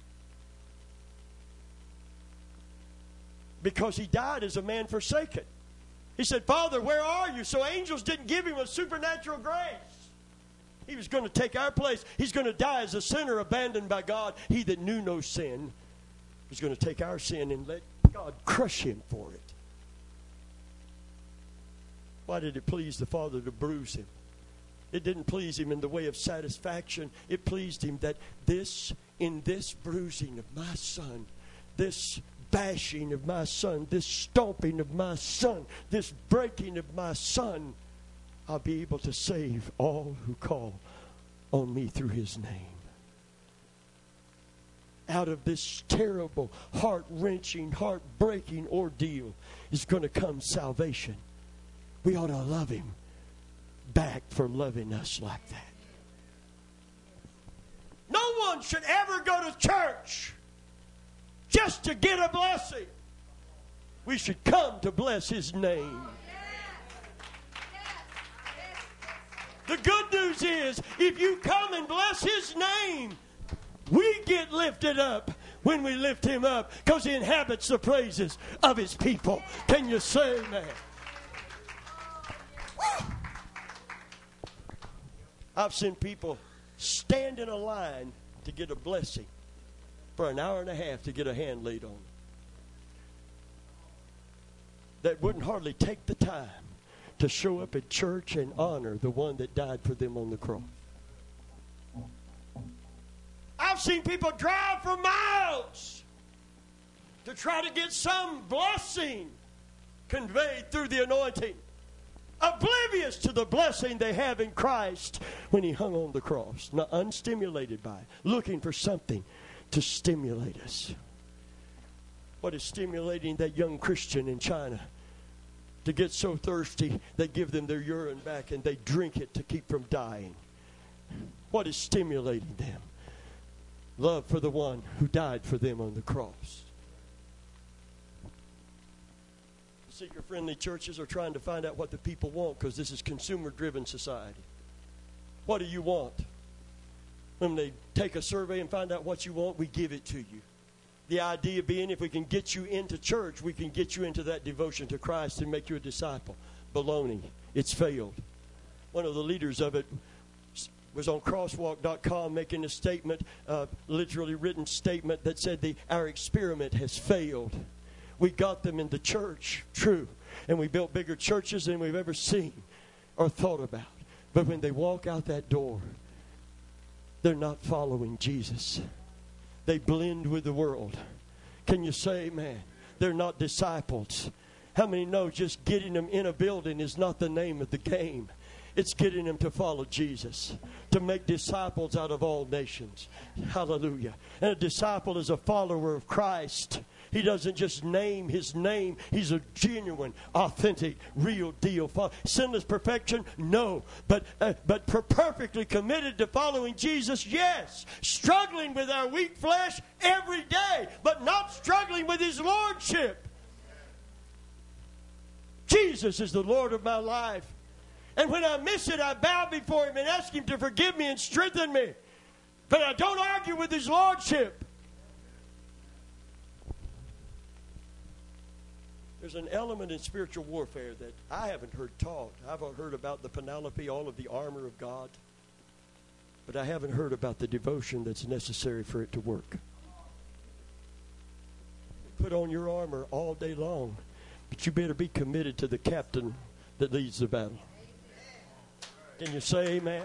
Because he died as a man forsaken. He said, Father, where are you? So angels didn't give him a supernatural grace. He was going to take our place. He's going to die as a sinner abandoned by God. He that knew no sin was going to take our sin and let God crush him for it. Why did it please the Father to bruise him? It didn't please him in the way of satisfaction. It pleased him that in this bruising of my son, this bashing of my son, this stomping of my son, this breaking of my son, I'll be able to save all who call on me through his name. Out of this terrible, heart-wrenching, heart-breaking ordeal is going to come salvation. We ought to love him back for loving us like that. No one should ever go to church just to get a blessing. We should come to bless His name. The good news is, if you come and bless His name, we get lifted up when we lift Him up, because He inhabits the praises of His people. Can you say amen? I've seen people stand in a line to get a blessing for an hour and a half to get a hand laid on them, that wouldn't hardly take the time to show up at church and honor the one that died for them on the cross. I've seen people drive for miles to try to get some blessing conveyed through the anointing, oblivious to the blessing they have in Christ when He hung on the cross, not unstimulated by it, looking for something to stimulate us. What is stimulating that young Christian in China to get so thirsty they give them their urine back and they drink it to keep from dying? What is stimulating them? Love for the one who died for them on the cross. Seeker-friendly churches are trying to find out what the people want, because this is consumer-driven society. What do you want? When they take a survey and find out what you want, we give it to you. The idea being, if we can get you into church, we can get you into that devotion to Christ and make you a disciple. Baloney. It's failed. One of the leaders of it was on crosswalk.com making a statement, literally written statement that said our experiment has failed. We got them in the church, true, and we built bigger churches than we've ever seen or thought about. But when they walk out that door, they're not following Jesus. They blend with the world. Can you say amen? They're not disciples. How many know just getting them in a building is not the name of the game? It's getting them to follow Jesus, to make disciples out of all nations. Hallelujah. And a disciple is a follower of Christ. He doesn't just name His name. He's a genuine, authentic, real deal. Sinless perfection? No. But perfectly committed to following Jesus? Yes. Struggling with our weak flesh every day, but not struggling with His lordship. Jesus is the Lord of my life. And when I miss it, I bow before Him and ask Him to forgive me and strengthen me. But I don't argue with His lordship. There's an element in spiritual warfare that I haven't heard taught. I've heard about the panoply, all of the armor of God. But I haven't heard about the devotion that's necessary for it to work. Put on your armor all day long, but you better be committed to the captain that leads the battle. Can you say amen?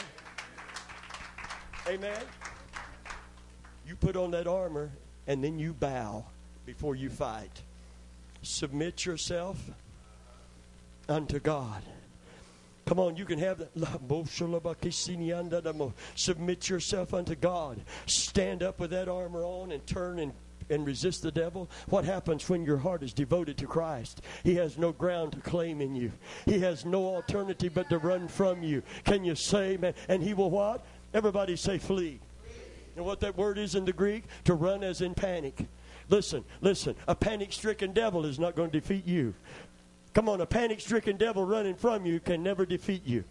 Amen? You put on that armor and then you bow before you fight. Submit yourself unto God. Come on, you can have that. Submit yourself unto God. Stand up with that armor on and turn and resist the devil. What happens when your heart is devoted to Christ? He has no ground to claim in you. He has no alternative but to run from you. Can you say, man? And he will what? Everybody say flee. And what that word is in the Greek? To run as in panic. Listen. A panic-stricken devil is not going to defeat you. Come on, a panic-stricken devil running from you can never defeat you.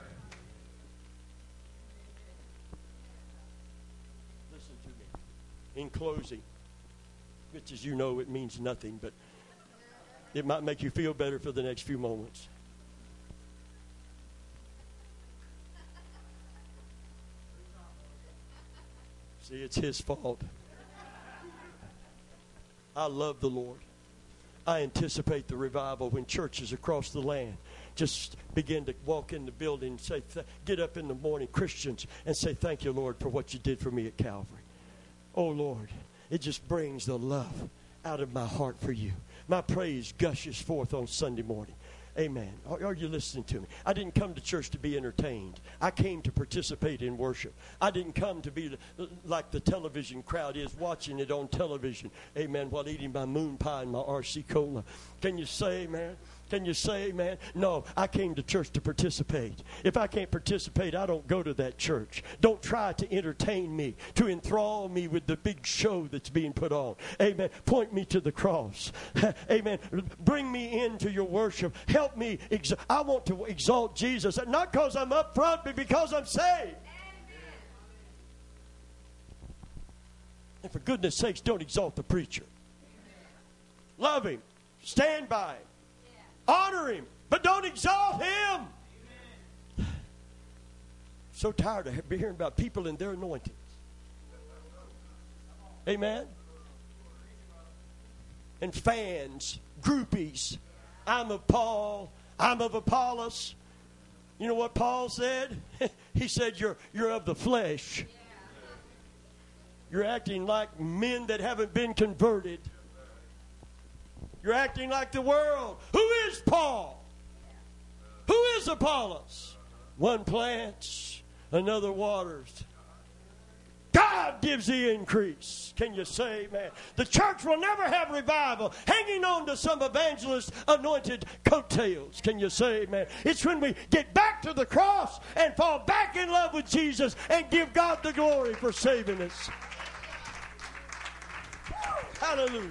Listen to me. In closing, which as you know it means nothing, but it might make you feel better for the next few moments. See, it's His fault. I love the Lord. I anticipate the revival when churches across the land just begin to walk in the building and say, get up in the morning, Christians, and say, thank you, Lord, for what you did for me at Calvary. Oh, Lord, it just brings the love out of my heart for you. My praise gushes forth on Sunday morning. Amen. Are you listening to me? I didn't come to church to be entertained. I came to participate in worship. I didn't come to be like the television crowd is watching it on television. Amen. While eating my moon pie and my RC Cola. Can you say amen? Can you say amen? No, I came to church to participate. If I can't participate, I don't go to that church. Don't try to entertain me, to enthrall me with the big show that's being put on. Amen. Point me to the cross. Amen. Bring me into your worship. Help me. I want to exalt Jesus, not because I'm up front, but because I'm saved. And for goodness sakes, don't exalt the preacher. Love him. Stand by him. Honor him, but don't exalt him. Amen. So tired of hearing about people and their anointings. Amen. And fans, groupies. I'm of Paul. I'm of Apollos. You know what Paul said? He said, you're of the flesh. You're acting like men that haven't been converted. You're acting like the world. Who is Paul? Who is Apollos? One plants, another waters. God gives the increase. Can you say amen? The church will never have revival hanging on to some evangelist anointed coattails. Can you say amen? It's when we get back to the cross and fall back in love with Jesus and give God the glory for saving us. Hallelujah.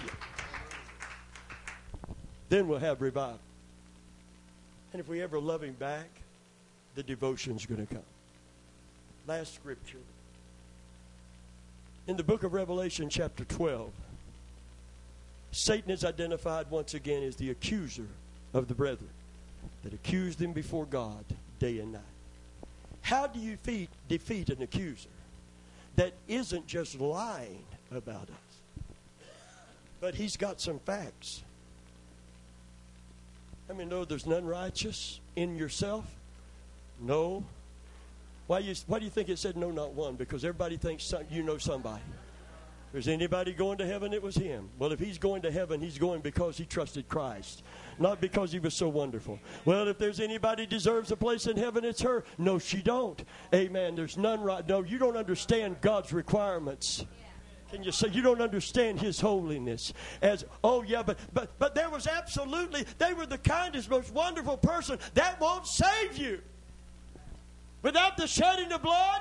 Then we'll have revival. And if we ever love him back, the devotion's going to come. Last scripture. In the book of Revelation, chapter 12, Satan is identified once again as the accuser of the brethren that accused them before God day and night. How do you defeat an accuser that isn't just lying about us, but he's got some facts? I mean, no, there's none righteous in yourself? No. Why do you think it said no, not one? Because everybody thinks you know somebody. If there's anybody going to heaven, it was him. Well, if he's going to heaven, he's going because he trusted Christ, not because he was so wonderful. Well, if there's anybody deserves a place in heaven, it's her. No, she don't. Amen. There's none right. No, you don't understand God's requirements. Can you say you don't understand his holiness? But there was absolutely, they were the kindest, most wonderful person. That won't save you. Without the shedding of blood,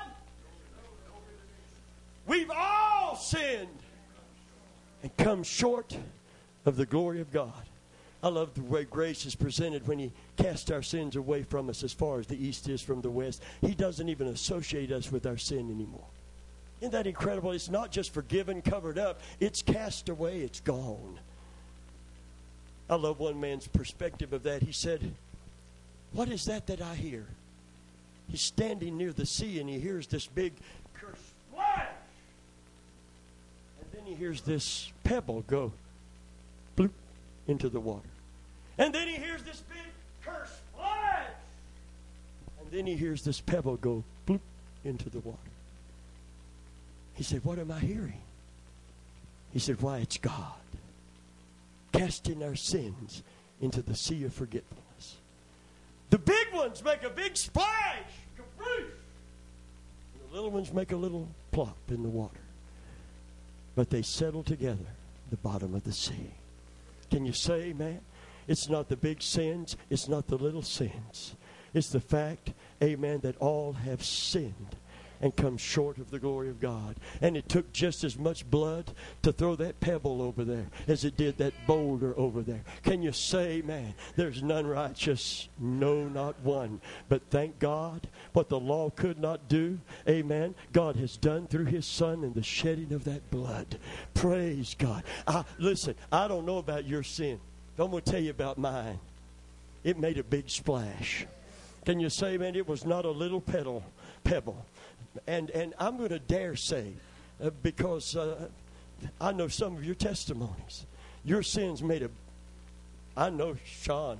we've all sinned and come short of the glory of God. I love the way grace is presented when he casts our sins away from us as far as the east is from the west. He doesn't even associate us with our sin anymore. Isn't that incredible? It's not just forgiven, covered up. It's cast away. It's gone. I love one man's perspective of that. He said, what is that I hear? He's standing near the sea and he hears this big curse splash. And then he hears this pebble go bloop into the water. And then he hears this big curse splash. And then he hears this pebble go bloop into the water. He said, what am I hearing? He said, why, it's God casting our sins into the sea of forgetfulness. The big ones make a big splash, kabroosh. And the little ones make a little plop in the water. But they settle together at the bottom of the sea. Can you say amen? It's not the big sins. It's not the little sins. It's the fact, amen, that all have sinned and come short of the glory of God. And it took just as much blood to throw that pebble over there as it did that boulder over there. Can you say, man, there's none righteous, no, not one. But thank God, what the law could not do, amen, God has done through his Son and the shedding of that blood. Praise God. Listen, I don't know about your sin. I'm going to tell you about mine. It made a big splash. Can you say, man, it was not a little pebble. And I'm going to dare say, because I know some of your testimonies, your sins made I know Sean.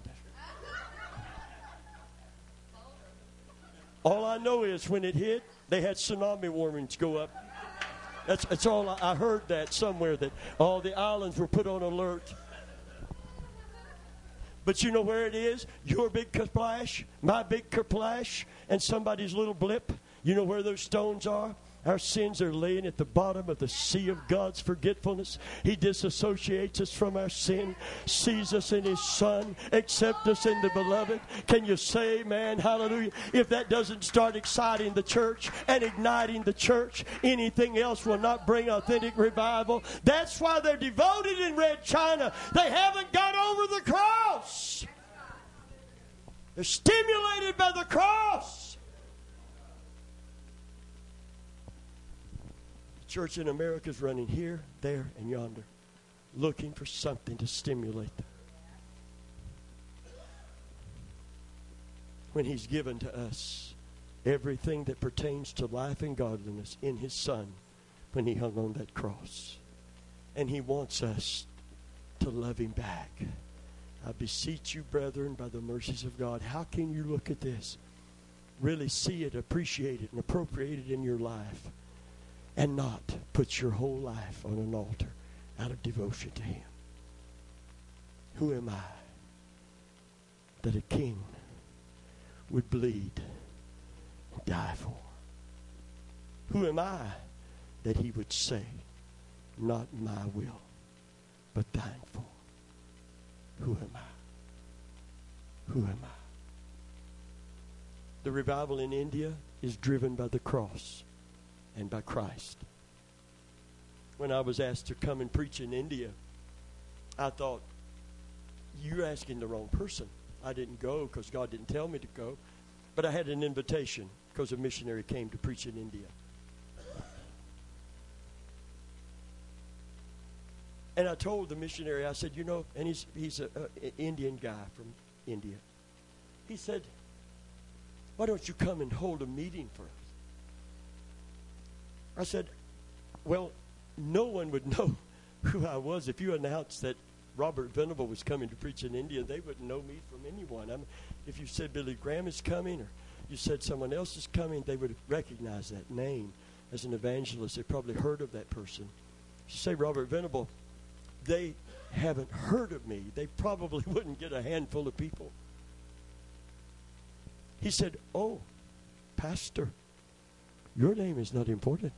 All I know is when it hit, they had tsunami warnings go up. That's all I heard that somewhere, that all the islands were put on alert. But you know where it is? Your big kerplash, my big kerplash, and somebody's little blip. You know where those stones are? Our sins are laying at the bottom of the sea of God's forgetfulness. He disassociates us from our sin, sees us in His Son, accepts us in the Beloved. Can you say amen? Hallelujah. If that doesn't start exciting the church and igniting the church, anything else will not bring authentic revival. That's why they're devoted in Red China. They haven't got over the cross. They're stimulated by the cross. Church in America is running here, there, and yonder, looking for something to stimulate them. When He's given to us everything that pertains to life and godliness in His Son when He hung on that cross. And He wants us to love Him back. I beseech you, brethren, by the mercies of God, how can you look at this, really see it, appreciate it, and appropriate it in your life, and not put your whole life on an altar out of devotion to Him? Who am I that a king would bleed and die for? Who am I that He would say, not my will, but thine for? Who am I? Who am I? The revival in India is driven by the cross and by Christ. When I was asked to come and preach in India, I thought, you're asking the wrong person. I didn't go because God didn't tell me to go. But I had an invitation because a missionary came to preach in India. And I told the missionary, I said, you know, and he's an Indian guy from India. He said, why don't you come and hold a meeting for us? I said, well, no one would know who I was if you announced that Robert Venable was coming to preach in India. They wouldn't know me from anyone. I mean, if you said Billy Graham is coming or you said someone else is coming, they would recognize that name as an evangelist. They probably heard of that person. If you say Robert Venable, they haven't heard of me. They probably wouldn't get a handful of people. He said, oh, Pastor, your name is not important.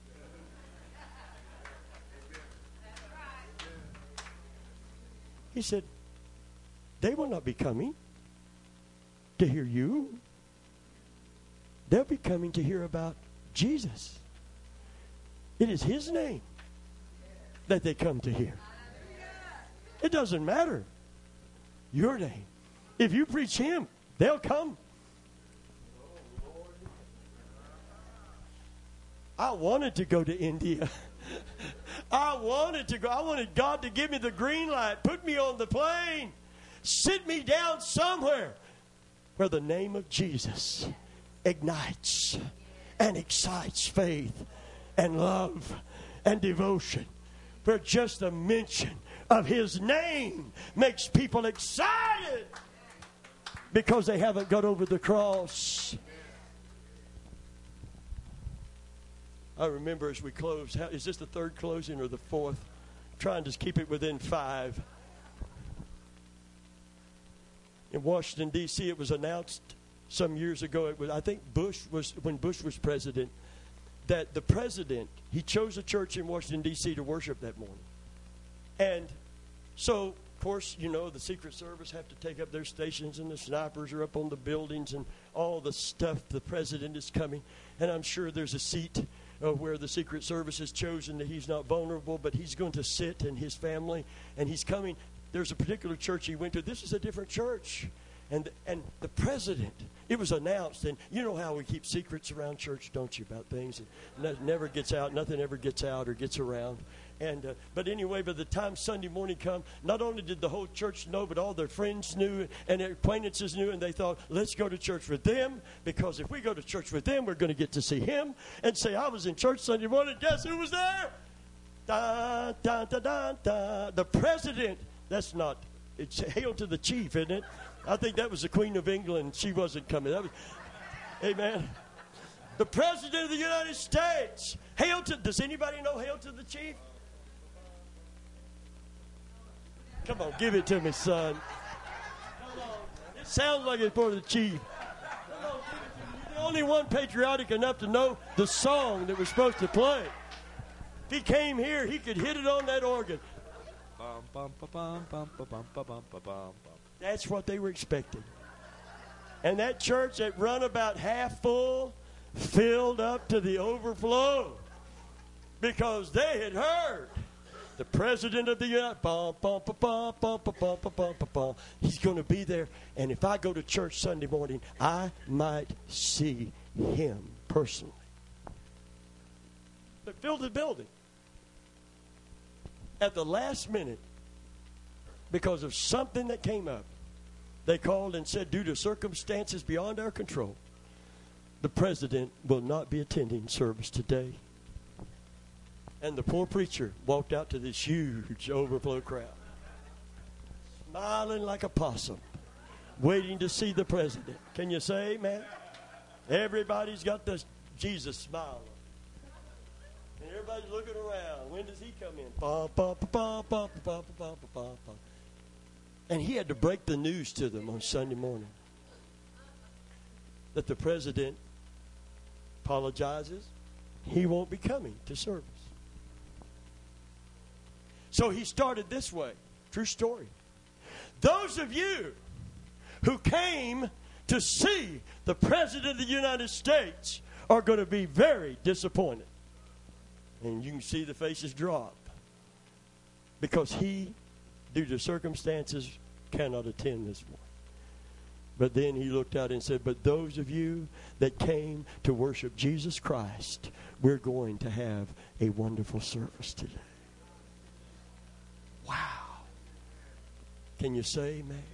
He said, they will not be coming to hear you. They'll be coming to hear about Jesus. It is His name that they come to hear. It doesn't matter your name. If you preach Him, they'll come. I wanted to go to India. I wanted to go. I wanted God to give me the green light, put me on the plane, sit me down somewhere where the name of Jesus ignites and excites faith and love and devotion. Where just the mention of His name makes people excited because they haven't got over the cross. I remember as we close, is this the third closing or the fourth? Trying to keep it within 5. In Washington, D.C., it was announced some years ago. It was, I think when Bush was president, that the president, he chose a church in Washington, D.C. to worship that morning. And so, of course, you know, the Secret Service have to take up their stations and the snipers are up on the buildings and all the stuff. The president is coming. And I'm sure there's a seat where the Secret Service has chosen that he's not vulnerable, but he's going to sit and his family, and he's coming. There's a particular church he went to. This is a different church. And the president, it was announced, and you know how we keep secrets around church, don't you, about things? It never gets out. Nothing ever gets out or gets around. And but anyway, by the time Sunday morning come, not only did the whole church know, but all their friends knew and their acquaintances knew, and they thought, let's go to church with them, because if we go to church with them, we're going to get to see Him and say, I was in church Sunday morning. Guess who was there? Da, da, da, da, da. The president. That's not, it's hail to the chief, isn't it? I think that was the Queen of England. She wasn't coming. That was, amen. The President of the United States. Hail to, does anybody know hail to the chief? Come on, give it to me, son. Come on. It sounds like it's for the chief. Come on, give it to me. You're the only one patriotic enough to know the song that we're supposed to play. If he came here, he could hit it on that organ. That's what they were expecting. And that church that run about half full filled up to the overflow because they had heard the President of the United States, he's going to be there. And if I go to church Sunday morning, I might see him personally. But filled the building. At the last minute, because of something that came up, they called and said, due to circumstances beyond our control, the president will not be attending service today. And the poor preacher walked out to this huge overflow crowd, smiling like a possum, waiting to see the president. Can you say amen? Everybody's got the Jesus smile. And everybody's looking around. When does he come in? And he had to break the news to them on Sunday morning that the president apologizes. He won't be coming to service. So he started this way. True story. Those of you who came to see the President of the United States are going to be very disappointed. And you can see the faces drop. Because he, due to circumstances, cannot attend this one. But then he looked out and said, but those of you that came to worship Jesus Christ, we're going to have a wonderful service today. Wow. Can you say amen?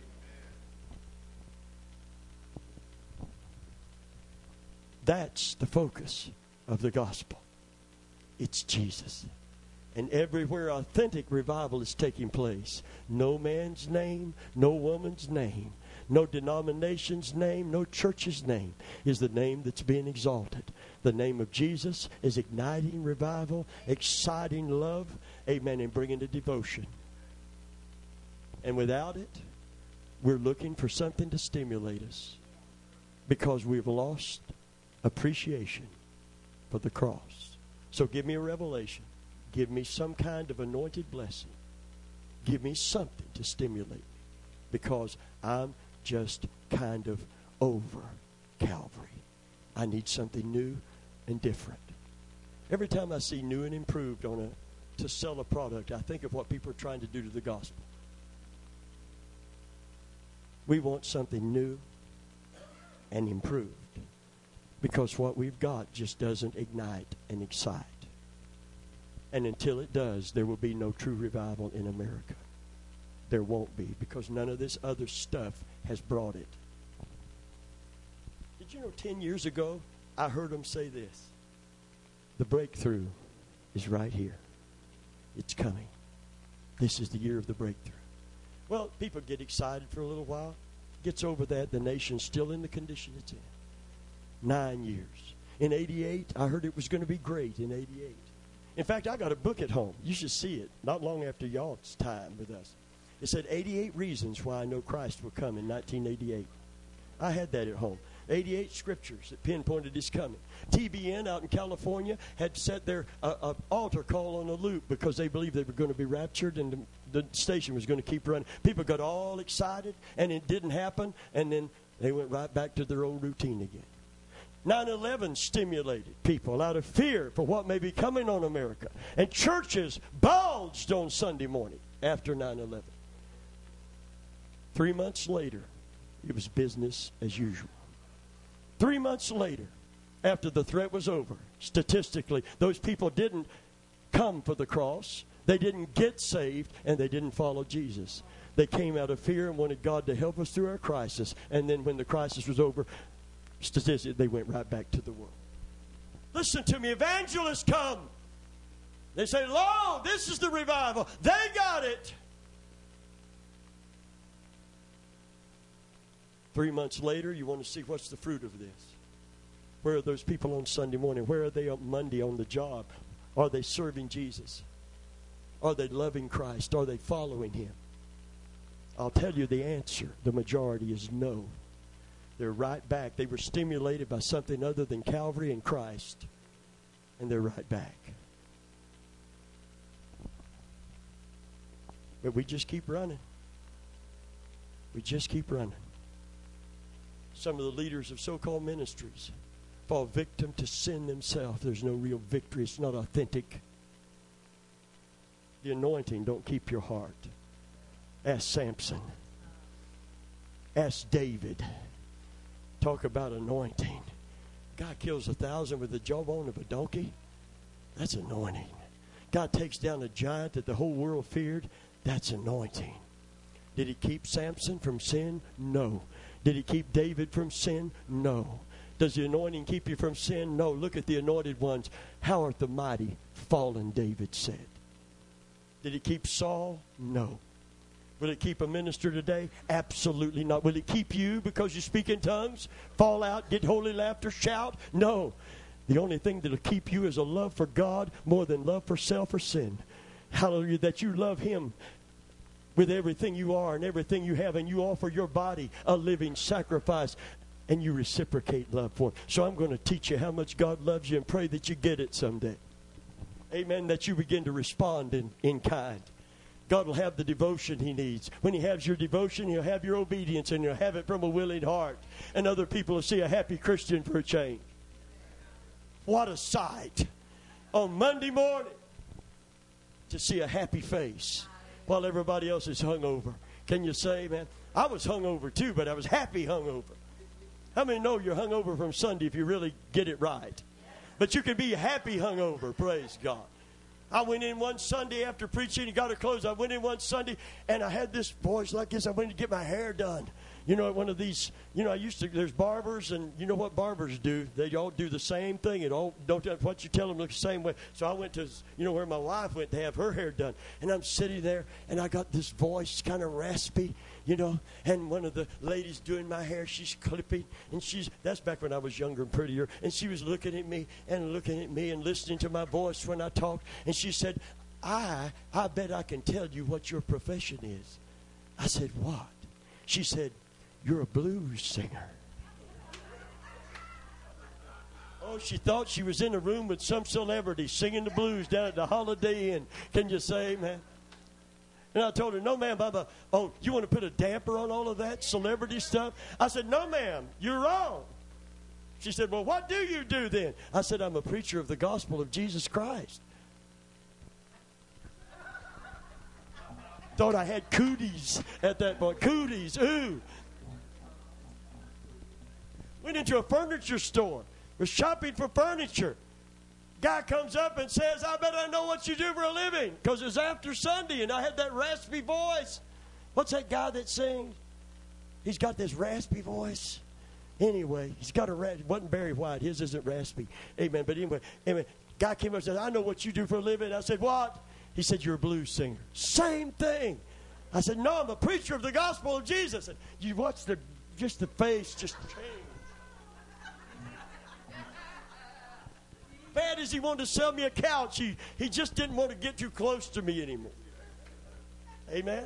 That's the focus of the gospel. It's Jesus. And everywhere authentic revival is taking place, no man's name, no woman's name, no denomination's name, no church's name is the name that's being exalted. The name of Jesus is igniting revival, exciting love, amen, and bringing the devotion. And without it, we're looking for something to stimulate us because we've lost appreciation for the cross. So give me a revelation. Give me some kind of anointed blessing. Give me something to stimulate me because I'm just kind of over Calvary. I need something new and different. Every time I see new and improved to sell a product, I think of what people are trying to do to the gospel. We want something new and improved because what we've got just doesn't ignite and excite. And until it does, there will be no true revival in America. There won't be because none of this other stuff has brought it. Did you know 10 years ago, I heard them say this. The breakthrough is right here. It's coming. This is the year of the breakthrough. Well, people get excited for a little while. Gets over that, the nation's still in the condition it's in. 9 years. In 88, I heard it was going to be great in 88. In fact, I got a book at home. You should see it, not long after y'all's time with us. It said 88 reasons why I know Christ will come in 1988. I had that at home. 88 scriptures that pinpointed his coming. TBN out in California had set their altar call on a loop because they believed they were going to be raptured and the station was going to keep running. People got all excited and it didn't happen and then they went right back to their old routine again. 9/11 stimulated people out of fear for what may be coming on America. And churches bulged on Sunday morning after 9/11. 3 months later, it was business as usual. 3 months later, after the threat was over, statistically, those people didn't come for the cross. They didn't get saved, and they didn't follow Jesus. They came out of fear and wanted God to help us through our crisis. And then when the crisis was over, statistically, they went right back to the world. Listen to me. Evangelists come. They say, Lo, this is the revival. They got it. 3 months later, you want to see what's the fruit of this. Where are those people on Sunday morning? Where are they on Monday on the job? Are they serving Jesus? Are they loving Christ? Are they following him? I'll tell you the answer. The majority is no. they're right back. They were stimulated by something other than Calvary and Christ. And they're right back. But we just keep running. We just keep running. Some of the leaders of so-called ministries fall victim to sin themselves. There's no real victory. It's not authentic. The anointing don't keep your heart. Ask Samson. Ask David. Talk about anointing. God kills 1,000 with the jawbone of a donkey. That's anointing. God takes down a giant that the whole world feared. That's anointing. Did he keep Samson from sin? No. Did he keep David from sin? No. Does the anointing keep you from sin? No. Look at the anointed ones. How art the mighty fallen, David said. Did it keep Saul? No. Will it keep a minister today? Absolutely not. Will it keep you because you speak in tongues? Fall out, get holy laughter, shout? No. The only thing that will keep you is a love for God more than love for self or sin. Hallelujah, that you love Him with everything you are and everything you have, and you offer your body a living sacrifice, and you reciprocate love for Him. So I'm going to teach you how much God loves you and pray that you get it someday. Amen, that you begin to respond in kind. God will have the devotion He needs. When He has your devotion, He'll have your obedience, and He'll have it from a willing heart. And other people will see a happy Christian for a change. What a sight on Monday morning to see a happy face while everybody else is hungover. Can you say, man? I was hungover too, but I was happy hungover. How many know you're hungover from Sunday if you really get it right? But you can be happy hungover, praise God. I went in one Sunday after preaching and got her clothes. I went in one Sunday and I had this voice like this. I went to get my hair done. You know, at one of these, you know, there's barbers, and you know what barbers do? They all do the same thing. It all, what you tell them looks the same way. So I went to, you know, where my wife went to have her hair done. And I'm sitting there, and I got this voice kind of raspy, you know. And one of the ladies doing my hair, she's clipping. And that's back when I was younger and prettier. And she was looking at me and listening to my voice when I talked. And she said, I bet I can tell you what your profession is. I said, what? She said, you're a blues singer. Oh, she thought she was in a room with some celebrity singing the blues down at the Holiday Inn. Can you say amen? And I told her, no, ma'am. Oh, you want to put a damper on all of that celebrity stuff? I said, no, ma'am, you're wrong. She said, well, what do you do then? I said, I'm a preacher of the gospel of Jesus Christ. Thought I had cooties at that point. Cooties, ooh. Went into a furniture store. Was shopping for furniture. Guy comes up and says, I bet I know what you do for a living. Because it's after Sunday and I had that raspy voice. What's that guy that sings? He's got this raspy voice. Anyway, he's got it wasn't Barry White. His isn't raspy. Amen. But anyway, guy came up and said, I know what you do for a living. I said, what? He said, you're a blues singer. Same thing. I said, no, I'm a preacher of the gospel of Jesus. And you watch the face just change. Bad as he wanted to sell me a couch, he just didn't want to get too close to me anymore. Amen?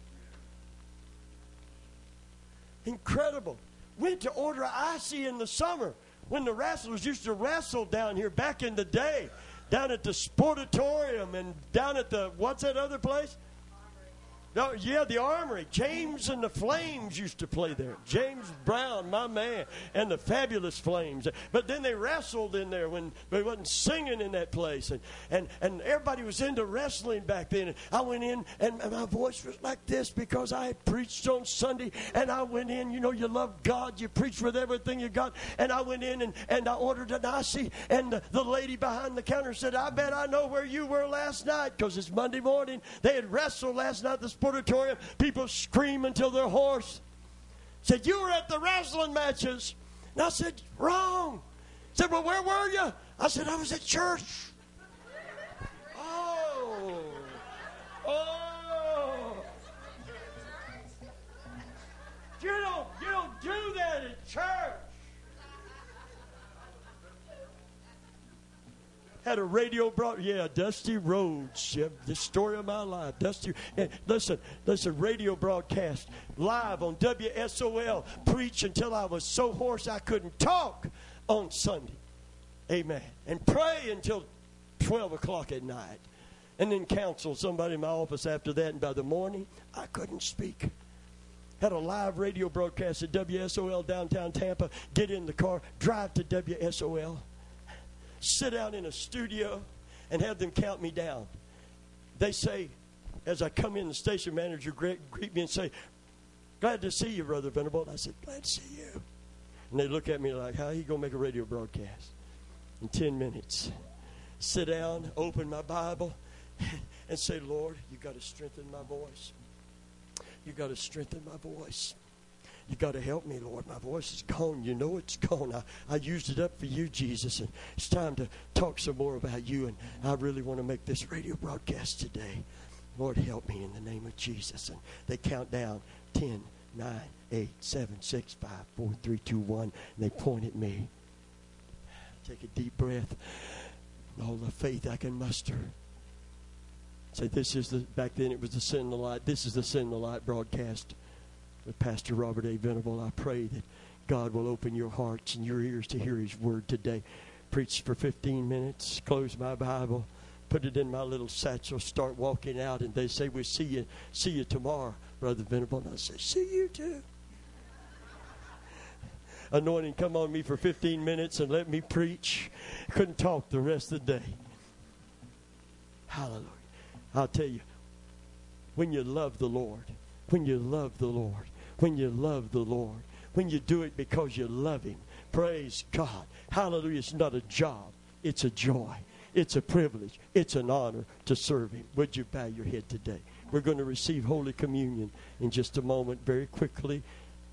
Incredible. Went to order icy in the summer when the wrestlers used to wrestle down here back in the day. Down at the Sportatorium and down at the, what's that other place? No, yeah, the Armory. James and the Flames used to play there. James Brown, my man, and the Fabulous Flames. But then they wrestled in there when they wasn't singing in that place. And everybody was into wrestling back then. And I went in, and my voice was like this because I had preached on Sunday. And I went in, you know, you love God. You preach with everything you got. And I went in, and I ordered an icy. And the lady behind the counter said, I bet I know where you were last night because it's Monday morning. They had wrestled last night at the Sportatorium. People scream until they're hoarse. Said, you were at the wrestling matches. And I said, wrong. Said, well, where were you? I said, I was at church. Oh. You don't do that at church. Had a radio Dusty Rhodes. Yeah, the story of my life. Dusty. And listen, radio broadcast live on WSOL. Preach until I was so hoarse I couldn't talk on Sunday. Amen. And pray until 12 o'clock at night. And then counsel somebody in my office after that. And by the morning, I couldn't speak. Had a live radio broadcast at WSOL downtown Tampa. Get in the car, drive to WSOL, sit down in a studio, and have them count me down. They say, as I come in, the station manager greet me and say, "Glad to see you, Brother Venable." I said, "Glad to see you." And they look at me like, "How are you going to make a radio broadcast in 10 minutes?" Sit down, open my Bible, and say, "Lord, you got to strengthen my voice. You got to strengthen my voice. You got to help me, Lord. My voice is gone. You know it's gone. I used it up for you, Jesus, and it's time to talk some more about you, and I really want to make this radio broadcast today. Lord, help me in the name of Jesus." And they count down 10, 9, 8, 7, 6, 5, 4, 3, 2, 1, and they point at me. Take a deep breath. All the faith I can muster. Say, back then it was the Sin and the Light. This is the Sin and the Light broadcast with Pastor Robert A. Venable. I pray that God will open your hearts and your ears to hear His Word today. Preach for 15 minutes, close my Bible, put it in my little satchel, start walking out, and they say, "We'll see you tomorrow, Brother Venable." And I say, "See you too." Anointing come on me for 15 minutes and let me preach. Couldn't talk the rest of the day. Hallelujah. I'll tell you, when you love the Lord, when you love the Lord, when you love the Lord, when you do it because you love Him, praise God. Hallelujah. It's not a job. It's a joy. It's a privilege. It's an honor to serve Him. Would you bow your head today? We're going to receive Holy Communion in just a moment, very quickly.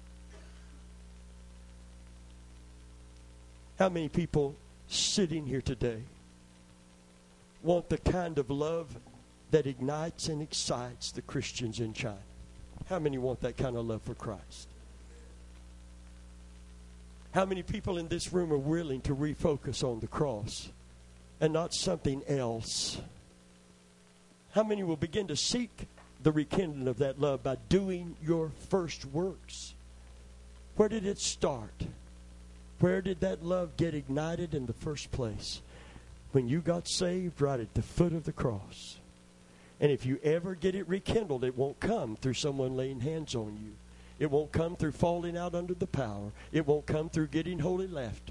How many people sitting here today want the kind of love that ignites and excites the Christians in China? How many want that kind of love for Christ? How many people in this room are willing to refocus on the cross and not something else? How many will begin to seek the rekindling of that love by doing your first works? Where did it start? Where did that love get ignited in the first place? When you got saved, right at the foot of the cross. And if you ever get it rekindled, it won't come through someone laying hands on you. It won't come through falling out under the power. It won't come through getting holy laughter.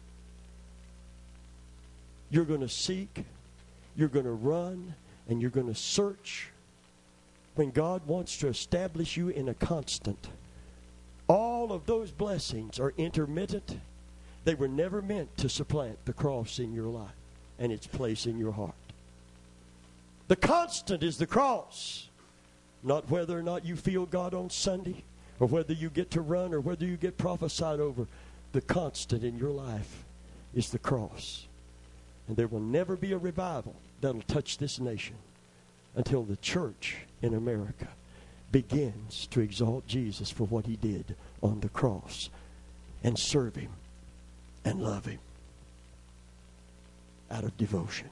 You're going to seek, you're going to run, and you're going to search. When God wants to establish you in a constant, all of those blessings are intermittent. They were never meant to supplant the cross in your life and its place in your heart. The constant is the cross. Not whether or not you feel God on Sunday, or whether you get to run, or whether you get prophesied over. The constant in your life is the cross. And there will never be a revival that'll touch this nation until the church in America begins to exalt Jesus for what He did on the cross and serve Him and love Him out of devotion.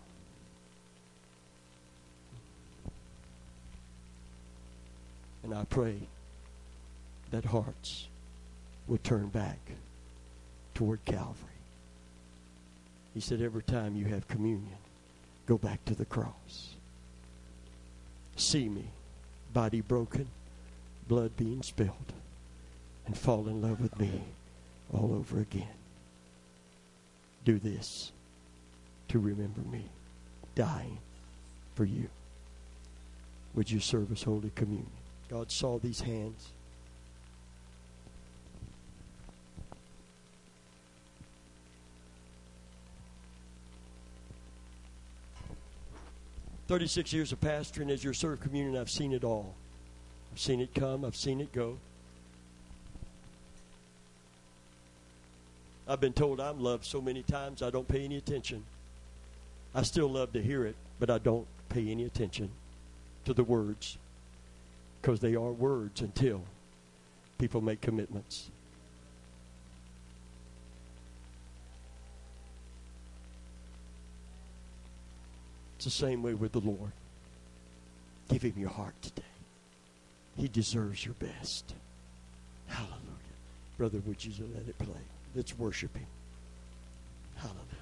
And I pray that hearts will turn back toward Calvary. He said, every time you have communion, go back to the cross. See me, body broken, blood being spilled, and fall in love with me all over again. Do this to remember me dying for you. Would you serve us Holy Communion? God saw these hands. "36 years of pastoring, as your served communion, I've seen it all. I've seen it come. I've seen it go. I've been told I'm loved so many times I don't pay any attention. I still love to hear it, but I don't pay any attention to the words, because they are words until people make commitments. It's the same way with the Lord. Give him your heart today. He deserves your best. Hallelujah. Brother, would you let it play? Let's worship him. Hallelujah.